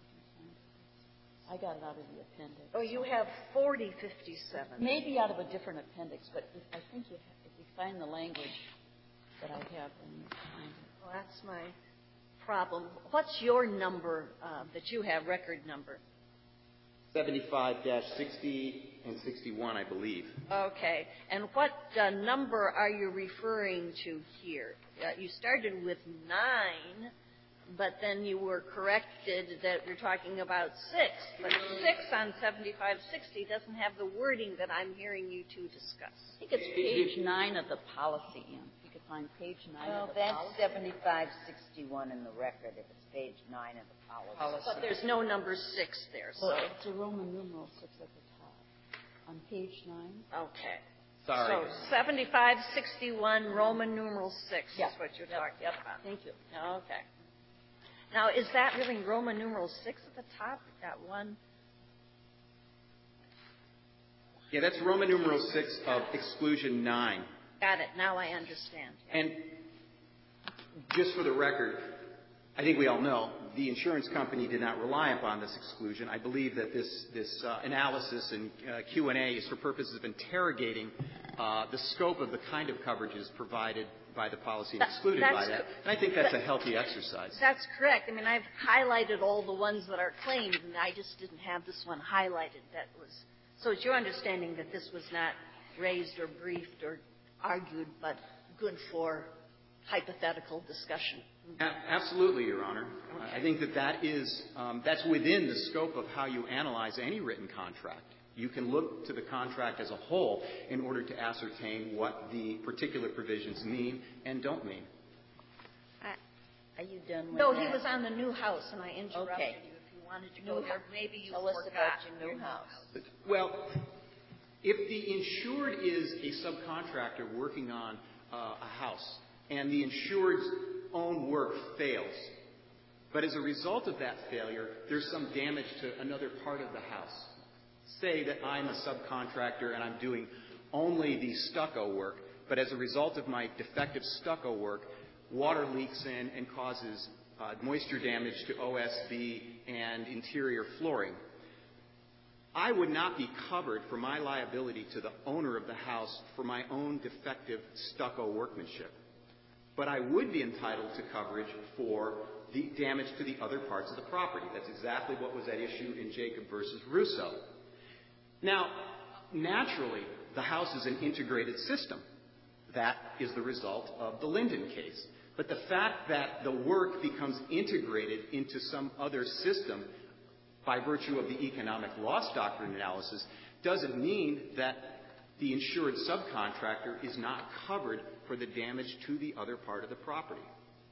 I got it out of the appendix. Oh, you have forty fifty-seven. Maybe out of a different appendix, but if, I think you, if you find the language that I have, then you find it. Well, that's my problem. What's your number uh, that you have, record number? seventy-five sixty and sixty-one, I believe. Okay. And what uh, number are you referring to here? Uh, you started with nine, but then you were corrected that you're talking about six. But six on seventy-five sixty doesn't have the wording that I'm hearing you to discuss. I think it's page nine of the policy, Ann. If you could find page nine Well, of the that's policy. seventy-five sixty-one in the record if it's page nine of the policy. But there's no number six there, so. Well, it's a Roman numeral six at the top. On page nine. Okay. Sorry. So seventy-five sixty-one, Roman numeral six Yeah. is what you're Yep. talking Yep. about. Thank you. Okay. Now, is that really Roman numeral six at the top? That one? Yeah, that's Roman numeral six of exclusion nine. Got it. Now I understand. And just for the record, I think we all know the insurance company did not rely upon this exclusion. I believe that this, this uh, analysis and uh, Q and A is for purposes of interrogating uh, the scope of the kind of coverages provided by the policy and That- excluded that's by that. co- And I think that's that- a healthy exercise. That's correct. I mean, I've highlighted all the ones that are claimed, and I just didn't have this one highlighted. That was so. It's your understanding that this was not raised or briefed or argued, but good for hypothetical discussion. A- Absolutely, Your Honor. I think that that is um, that's within the scope of how you analyze any written contract. You can look to the contract as a whole in order to ascertain what the particular provisions mean and don't mean. Are you done with No, that? he was on the new house, and I interrupted Okay. you. If you wanted to go New there, house. maybe you Tell us forgot about your new house. Well, if the insured is a subcontractor working on uh, a house and the insured's own work fails, but as a result of that failure, there's some damage to another part of the house. Say that I'm a subcontractor and I'm doing only the stucco work, but as a result of my defective stucco work, water leaks in and causes uh, moisture damage to O S B and interior flooring. I would not be covered for my liability to the owner of the house for my own defective stucco workmanship, but I would be entitled to coverage for the damage to the other parts of the property. That's exactly what was at issue in Jacob versus Russo. Now, naturally, the house is an integrated system. That is the result of the Linden case. But the fact that the work becomes integrated into some other system by virtue of the economic loss doctrine analysis doesn't mean that the insured subcontractor is not covered for the damage to the other part of the property.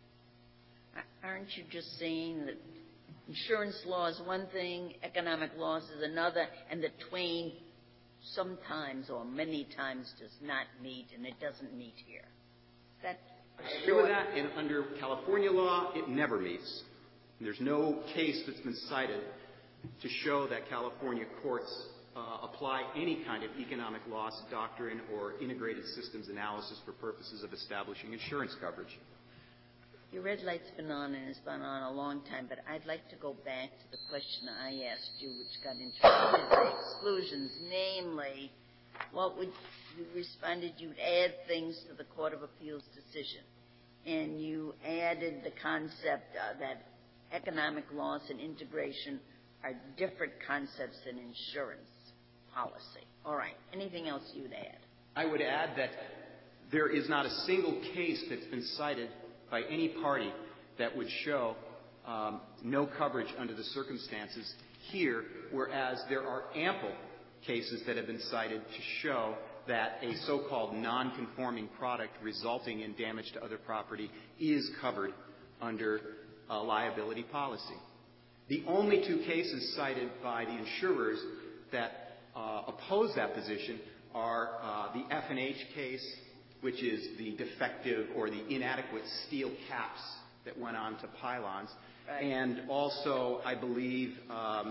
Aren't you just saying that insurance law is one thing, economic loss is another, and the twain sometimes or many times does not meet, and it doesn't meet here? That I agree with that, and under California law, it never meets. There's no case that's been cited to show that California courts uh, apply any kind of economic loss doctrine or integrated systems analysis for purposes of establishing insurance coverage. Your red light's been on and it's been on a long time, but I'd like to go back to the question I asked you, which got into the exclusions, namely, what would you responded you'd add things to the Court of Appeals decision, and you added the concept uh, that economic loss and integration are different concepts than insurance policy. All right. Anything else you'd add? I would add that there is not a single case that's been cited by any party that would show um, no coverage under the circumstances here, whereas there are ample cases that have been cited to show that a so-called non-conforming product resulting in damage to other property is covered under a liability policy. The only two cases cited by the insurers that uh, oppose that position are uh, the F and H case, which is the defective or the inadequate steel caps that went on to pylons. Right. And also, I believe... Um,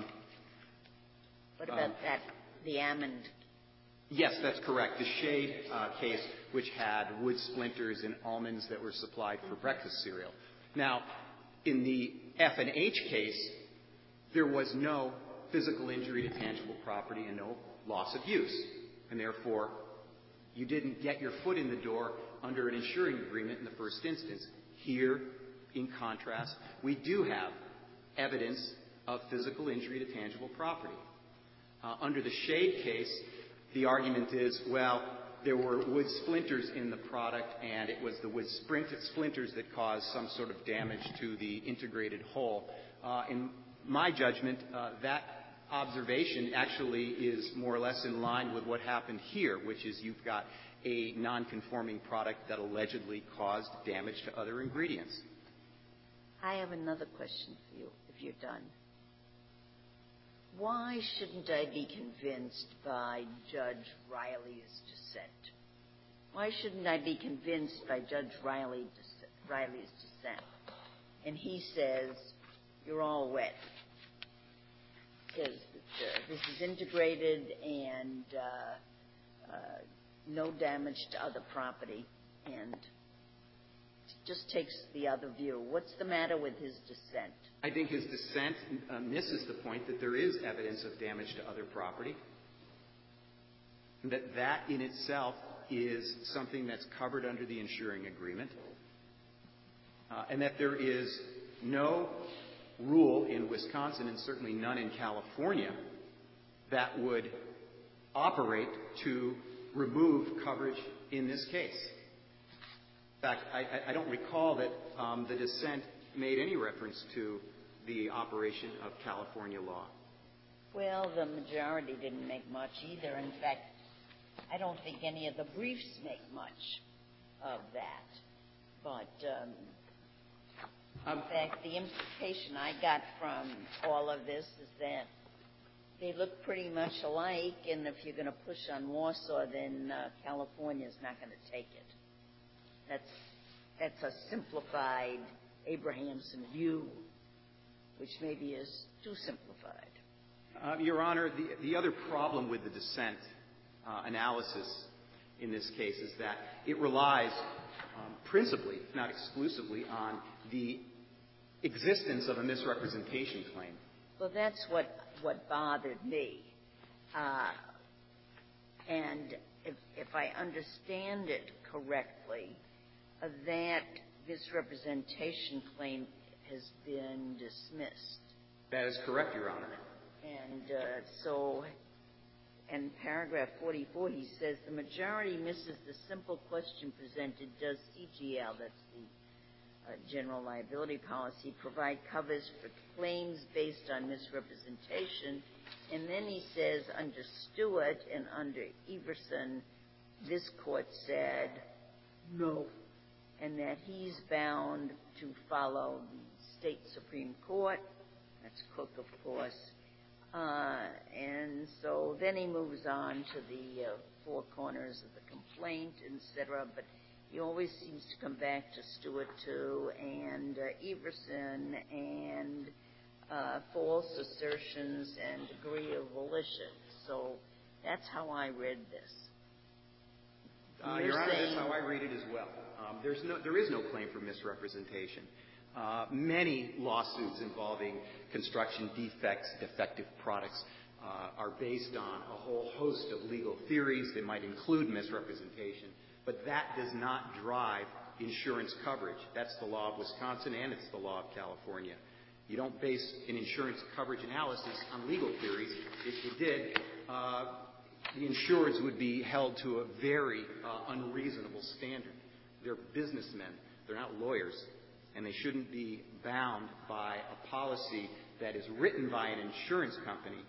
what about um, that, the Ammond? Yes, that's correct. The Shade uh, case, which had wood splinters and almonds that were supplied for breakfast cereal. Now, in the F and H case, there was no physical injury to tangible property and no loss of use. And therefore, you didn't get your foot in the door under an insuring agreement in the first instance. Here, in contrast, we do have evidence of physical injury to tangible property. Uh, under the Shade case, the argument is, well, there were wood splinters in the product, and it was the wood splinters that caused some sort of damage to the integrated whole. Uh, in my judgment, uh, that observation actually is more or less in line with what happened here, which is you've got a non-conforming product that allegedly caused damage to other ingredients. I have another question for you, if you're done. Why shouldn't I be convinced by Judge Riley's dissent? Why shouldn't I be convinced by Judge Riley, Riley's dissent? And he says, you're all wet. Says that, uh, this is integrated and uh, uh, no damage to other property, and just takes the other view. What's the matter with his dissent? I think his dissent uh, misses the point that there is evidence of damage to other property, and that that in itself is something that's covered under the insuring agreement, uh, and that there is no rule in Wisconsin, and certainly none in California, that would operate to remove coverage in this case. In fact, I, I don't recall that um, the dissent made any reference to the operation of California law. Well, the majority didn't make much either. In fact, I don't think any of the briefs make much of that. But, um, in fact, the implication I got from all of this is that they look pretty much alike, and if you're going to push on Warsaw, then uh, California's not going to take it. That's, that's a simplified Abrahamson view, which maybe is too simplified. Uh, Your Honor, the, the other problem with the dissent uh, analysis in this case is that it relies um, principally, if not exclusively, on the existence of a misrepresentation claim. Well, that's what, what bothered me. Uh, and if, if I understand it correctly, uh, that misrepresentation claim has been dismissed. That is correct, Your Honor. And uh, so, in paragraph forty-four, he says, the majority misses the simple question presented, does C G L, that's the uh, general liability policy, provide covers for claims based on misrepresentation? And then he says, under Stewart and under Everson, this court said no, and that he's bound to follow the state Supreme Court. That's Cook, of course. Uh, and so then he moves on to the uh, four corners of the complaint, et cetera. But he always seems to come back to Stewart, too, and uh, Everson, and uh, false assertions and degree of volition. So that's how I read this. Uh, Your Honor, that's how I read it as well. Um, there's no, there is no claim for misrepresentation. Uh, many lawsuits involving construction defects, defective products, uh, are based on a whole host of legal theories that might include misrepresentation, but that does not drive insurance coverage. That's the law of Wisconsin, and it's the law of California. You don't base an insurance coverage analysis on legal theories. If you did, uh, the insureds would be held to a very uh, unreasonable standard. They're businessmen. They're not lawyers. And they shouldn't be bound by a policy that is written by an insurance company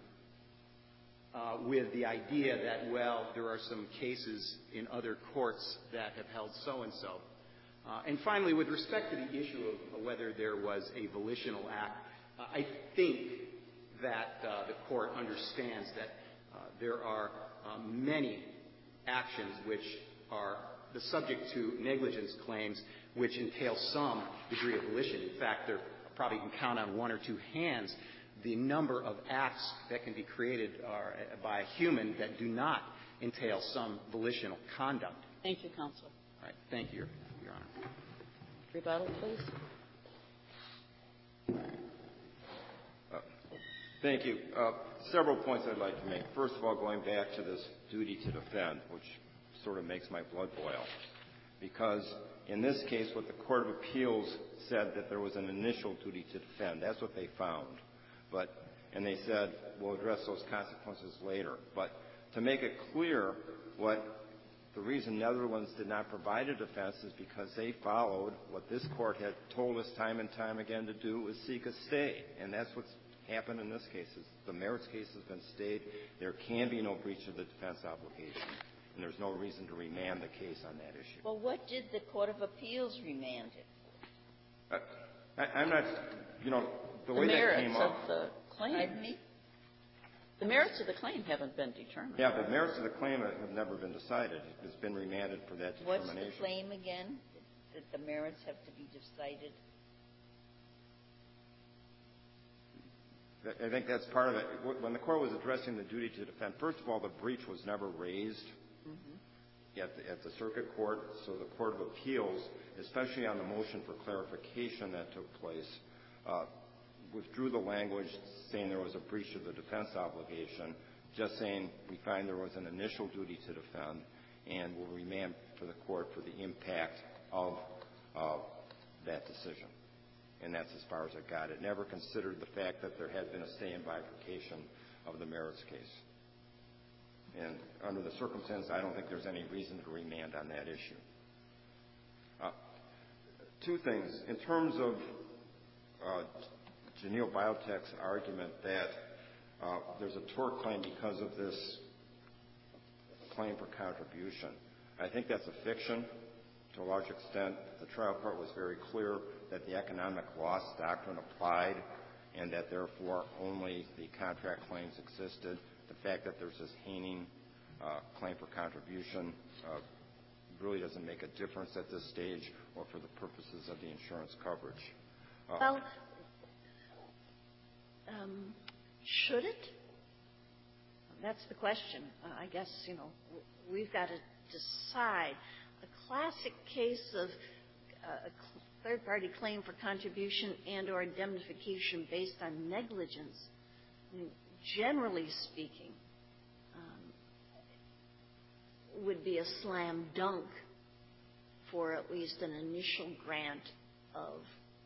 uh, with the idea that, well, there are some cases in other courts that have held so-and-so. Uh, and finally, with respect to the issue of whether there was a volitional act, uh, I think that uh, the Court understands that uh, there are uh, many actions which are the subject to negligence claims which entail some degree of volition. In fact, there probably can count on one or two hands the number of acts that can be created uh, by a human that do not entail some volitional conduct. Thank you, Counsel. All right. Thank you, Your, Your Honor. Rebuttal, please. Uh, thank you. Uh, several points I'd like to make. First of all, going back to this duty to defend, which sort of makes my blood boil, because in this case, what the Court of Appeals said that there was an initial duty to defend. That's what they found. But, and they said, we'll address those consequences later. But to make it clear, what the reason Netherlands did not provide a defense is because they followed what this Court had told us time and time again to do, was seek a stay. And that's what's happened in this case. The merits case has been stayed. There can be no breach of the defense obligation. And there's no reason to remand the case on that issue. Well, what did the Court of Appeals remand it for? Uh, I, I'm not, you know, the, the way merits that came of up. the claim. Pardon me? The merits of the claim haven't been determined. Yeah, the merits of the claim have never been decided. It's been remanded for that determination. What's the claim again? That the merits have to be decided? I think that's part of it. When the Court was addressing the duty to defend, first of all, the breach was never raised mm-hmm. at, the, at the Circuit Court, so the Court of Appeals, especially on the motion for clarification that took place, uh, withdrew the language saying there was a breach of the defense obligation, just saying we find there was an initial duty to defend, and will remand for the Court for the impact of uh, that decision. And that's as far as it got. It never considered the fact that there had been a stay in bifurcation of the merits case. And under the circumstance, I don't think there's any reason to remand on that issue. Uh, two things. In terms of uh, Janelle Biotech's argument that uh, there's a tort claim because of this claim for contribution, I think that's a fiction to a large extent. The trial court was very clear that the economic loss doctrine applied and that, therefore, only the contract claims existed. The fact that there's this Haining uh, claim for contribution uh, really doesn't make a difference at this stage or for the purposes of the insurance coverage. Uh, well, um, should it? That's the question. Uh, I guess, you know, we've got to decide. A classic case of uh, a third-party claim for contribution and or indemnification based on negligence, I mean, generally speaking, um, would be a slam dunk for at least an initial grant of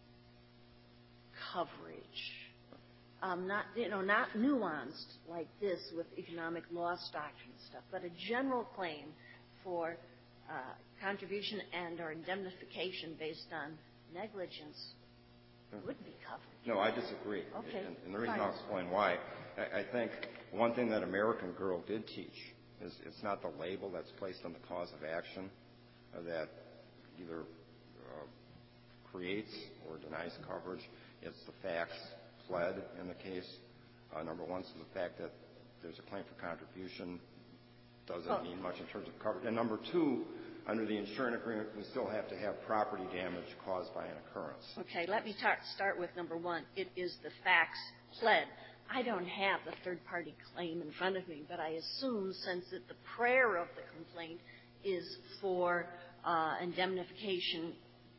coverage. Um, not, you know, not nuanced like this with economic loss doctrine stuff, but a general claim for uh, contribution and or indemnification based on negligence would be covered. No, I disagree. Okay. And, and the reason I'll explain why, I, I think one thing that American Girl did teach is it's not the label that's placed on the cause of action uh, that either uh, creates or denies coverage. It's the facts pled in the case. Uh, number one, so the fact that there's a claim for contribution doesn't well, mean much in terms of coverage. And number two, under the insurance agreement, we still have to have property damage caused by an occurrence. Okay, let me tar- start with number one. It is the facts pled. I don't have the third-party claim in front of me, but I assume since that the prayer of the complaint is for uh, indemnification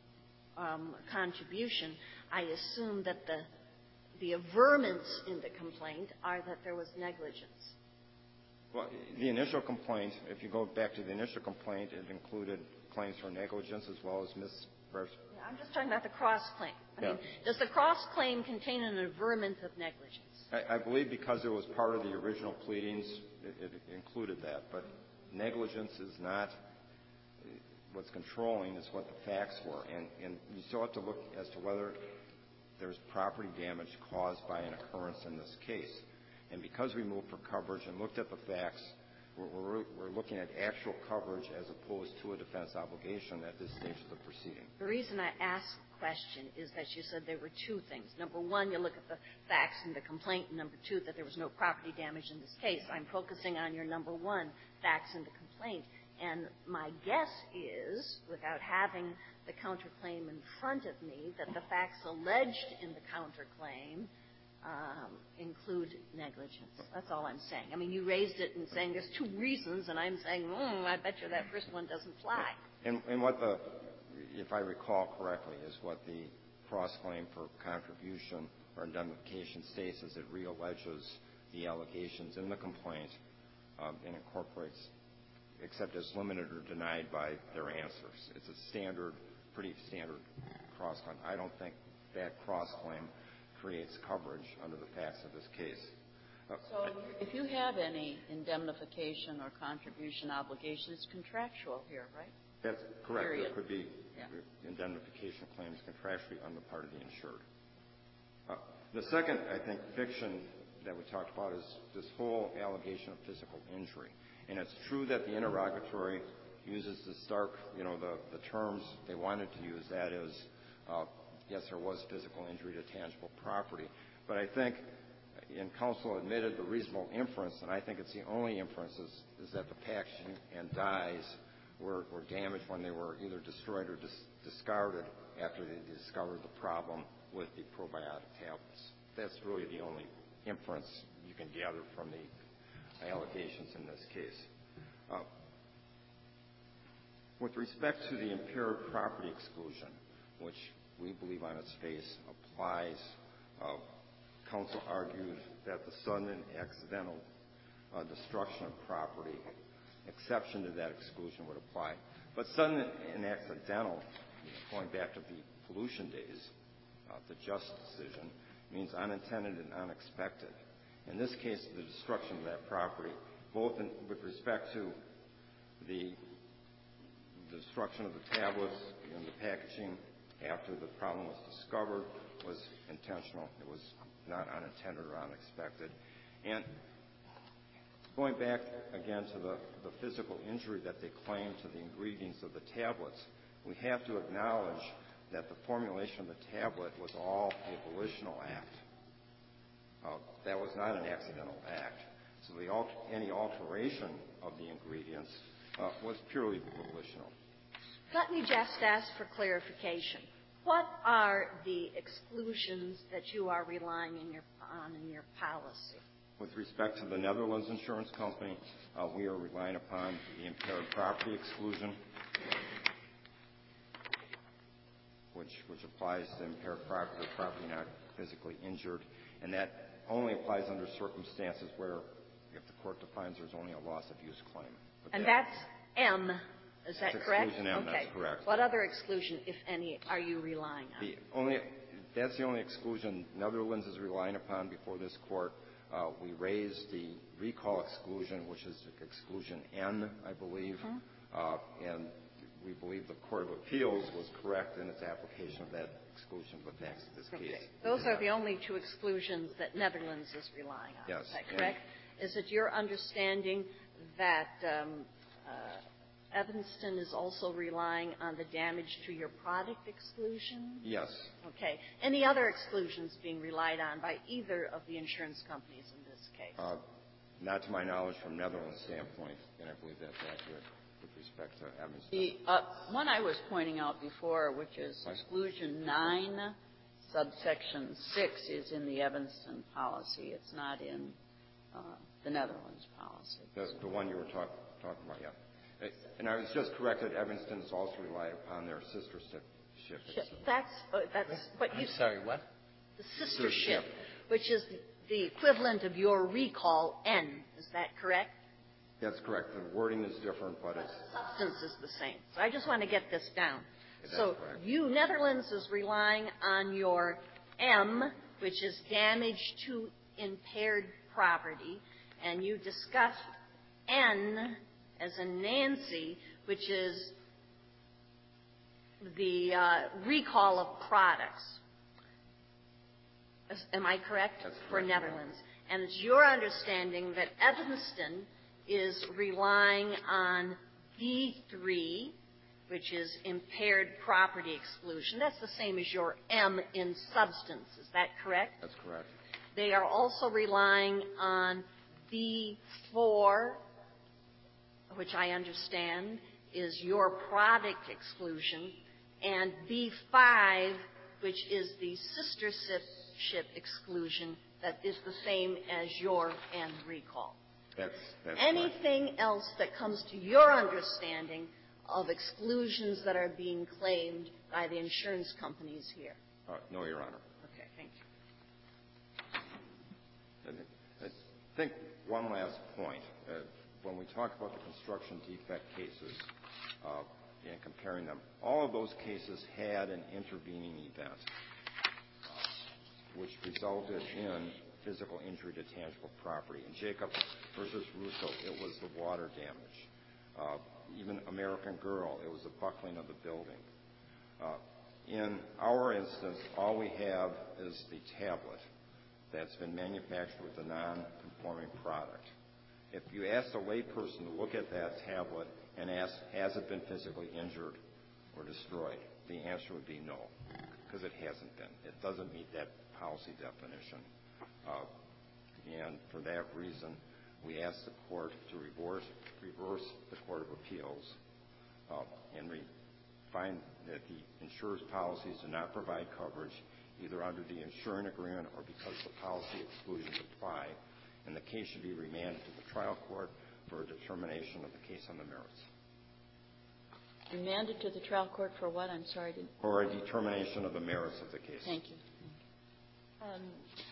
um, contribution, I assume that the the averments in the complaint are that there was negligence. Well, the initial complaint, if you go back to the initial complaint, it included claims for negligence as well as mis- yeah, I'm just talking about the cross-claim. I yeah. mean, does the cross-claim contain an averment of negligence? I, I believe because it was part of the original pleadings, it, it included that. But negligence is not what's controlling, is what the facts were. And, and you still have to look as to whether there's property damage caused by an occurrence in this case. And because we moved for coverage and looked at the facts, we're, we're, we're looking at actual coverage as opposed to a defense obligation at this stage of the proceeding. The reason I asked the question is that you said there were two things. Number one, you look at the facts in the complaint, and number two, that there was no property damage in this case. I'm focusing on your number one, facts in the complaint. And my guess is, without having the counterclaim in front of me, that the facts alleged in the counterclaim um, include negligence. That's all I'm saying. I mean, you raised it in saying there's two reasons, and I'm saying, mm, I bet you that first one doesn't fly. And, and what the, if I recall correctly, is what the cross-claim for contribution or indemnification states is it realleges the allegations in the complaint um, and incorporates except as limited or denied by their answers. It's a standard, pretty standard cross-claim. I don't think that cross-claim creates coverage under the facts of this case. Uh, so if you have any indemnification or contribution obligation, it's contractual here, right? That's correct. Period. There could be yeah. indemnification claims contractually on the part of the insured. Uh, the second, I think, fiction that we talked about is this whole allegation of physical injury. And it's true that the interrogatory uses the stark, you know, the, the terms they wanted to use. That is, uh, yes, there was physical injury to tangible property. But I think, and counsel admitted the reasonable inference, and I think it's the only inference, is, is that the packaging and dyes were, were damaged when they were either destroyed or dis- discarded after they discovered the problem with the probiotic tablets. That's really the only inference you can gather from the allegations in this case. Uh, with respect to the impaired property exclusion, which we believe on its face applies, uh, counsel argued that the sudden and accidental uh, destruction of property exception to that exclusion would apply. But sudden and accidental, going back to the pollution days, uh, the just decision, means unintended and unexpected. In this case, the destruction of that property, both in, with respect to the, the destruction of the tablets and the packaging after the problem was discovered, was intentional. It was not unintended or unexpected. And going back again to the, the physical injury that they claim to the ingredients of the tablets, we have to acknowledge that the formulation of the tablet was all a volitional act. Uh, that was not an accidental act. So the alter- any alteration of the ingredients uh, was purely volitional. Let me just ask for clarification. What are the exclusions that you are relying in your, on in your policy? With respect to the Netherlands Insurance Company, uh, we are relying upon the impaired property exclusion, which, which applies to impaired property or property not physically injured, and that only applies under circumstances where, if the court defines there's only a loss of use claim. But and that, that's M, is that that's correct? Exclusion M, okay. That's correct. What other exclusion, if any, are you relying on? The only, that's the only exclusion Netherlands is relying upon before this court. Uh, we raised the recall exclusion, which is exclusion N, I believe, mm-hmm. uh, and we believe the Court of Appeals was correct in its application of that exclusion with thanks to this okay. case. Those are the only two exclusions that Netherlands is relying on. Yes. Is that correct? And is it your understanding that um, uh, Evanston is also relying on the damage to your product exclusion? Yes. Okay. Any other exclusions being relied on by either of the insurance companies in this case? Uh, not to my knowledge from Netherlands' standpoint, and I believe that's accurate with respect to Evanston. The uh, one I was pointing out before, which is exclusion nine, subsection six, is in the Evanston policy. It's not in uh, the Netherlands policy. That's the one you were talk, talking about, yeah. And I was just corrected. Evanston has also relied upon their sister ship. That's uh, that's what you. I'm sorry. What? The sister ship, which is the equivalent of your recall N. Is that correct? That's correct. The wording is different, but it's the substance is the same. So I just want to get this down. That's so correct. you, Netherlands, is relying on your M, which is damage to impaired property, and you discussed N as in Nancy, which is the uh, recall of products. Am I correct? That's for correct. Netherlands. And it's your understanding that Evanston is relying on D three, which is impaired property exclusion. That's the same as your M in substance. Is that correct? That's correct. They are also relying on B four, which I understand is your product exclusion, and B five, which is the sister ship exclusion that is the same as your N recall. That's, that's Anything correct. else that comes to your understanding of exclusions that are being claimed by the insurance companies here? Uh, no, Your Honor. Okay, thank you. I think one last point. Uh, when we talk about the construction defect cases uh, and comparing them, all of those cases had an intervening event uh, which resulted in physical injury to tangible property. In Jacob versus Russo, it was the water damage. Uh, even American Girl, it was the buckling of the building. Uh, in our instance, all we have is the tablet that's been manufactured with a non-conforming product. If you ask a layperson to look at that tablet and ask, has it been physically injured or destroyed, the answer would be no, because it hasn't been. It doesn't meet that policy definition. Uh, and for that reason, we ask the court to reverse, reverse the Court of Appeals uh, and re- find that the insurer's policies do not provide coverage either under the insuring agreement or because the policy exclusions apply, and the case should be remanded to the trial court for a determination of the case on the merits. Remanded to the trial court for what? I'm sorry. To... For a determination of the merits of the case. Thank you. Um,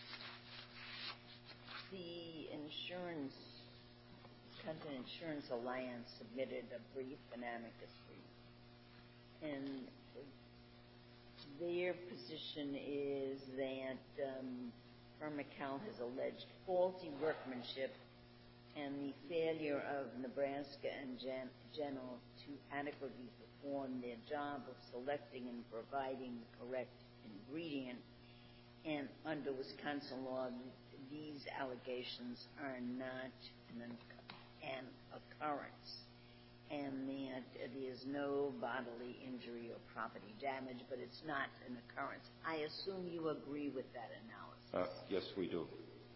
the insurance, Wisconsin Insurance Alliance submitted a brief and amicus brief, and their position is that um, Permacal has alleged faulty workmanship and the failure of Nebraska and Gen- General to adequately perform their job of selecting and providing the correct ingredient. And under Wisconsin law, these allegations are not an, an occurrence, and that there is no bodily injury or property damage, but it's not an occurrence. I assume you agree with that analysis. Uh, yes, we do.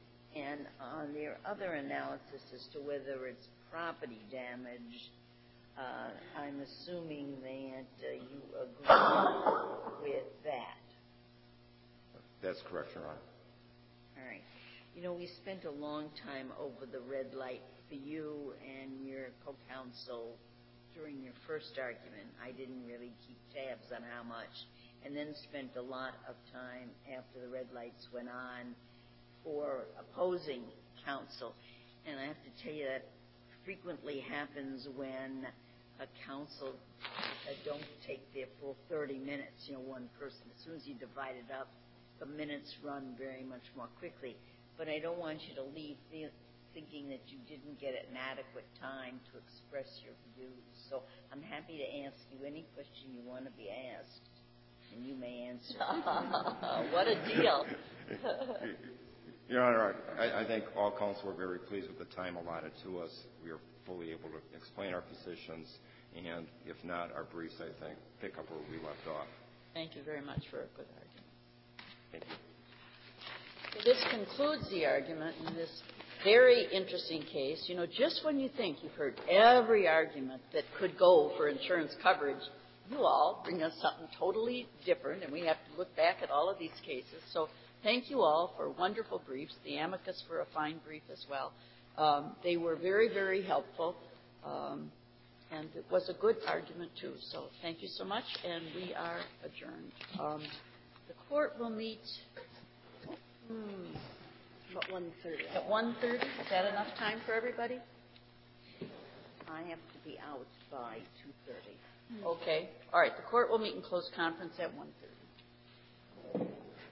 And on their other analysis as to whether it's property damage, Uh, I'm assuming that uh, you agree with that. That's correct, Your Honor. All right. You know, we spent a long time over the red light for you and your co-counsel during your first argument. I didn't really keep tabs on how much, and then spent a lot of time after the red lights went on for opposing counsel. And I have to tell you that frequently happens when a counsel uh, don't take their full thirty minutes, you know, one person. As soon as you divide it up, the minutes run very much more quickly. But I don't want you to leave the, thinking that you didn't get an adequate time to express your views. So I'm happy to ask you any question you want to be asked, and you may answer. What a deal. Your Honor, I, I think all counsel were very pleased with the time allotted to us. We are fully able to explain our positions, and if not, our briefs, I think, pick up where we left off. Thank you very much for a good argument. Thank you. So this concludes the argument in this very interesting case. You know, just when you think you've heard every argument that could go for insurance coverage, you all bring us something totally different, and we have to look back at all of these cases. So thank you all for wonderful briefs, the amicus for a fine brief as well. Um, they were very, very helpful, um, and it was a good argument, too. So thank you so much, and we are adjourned. Um, the court will meet hmm, About one thirty. at one thirty. Is that enough time for everybody? I have to be out by two thirty. Okay. All right. The court will meet in closed conference at one thirty.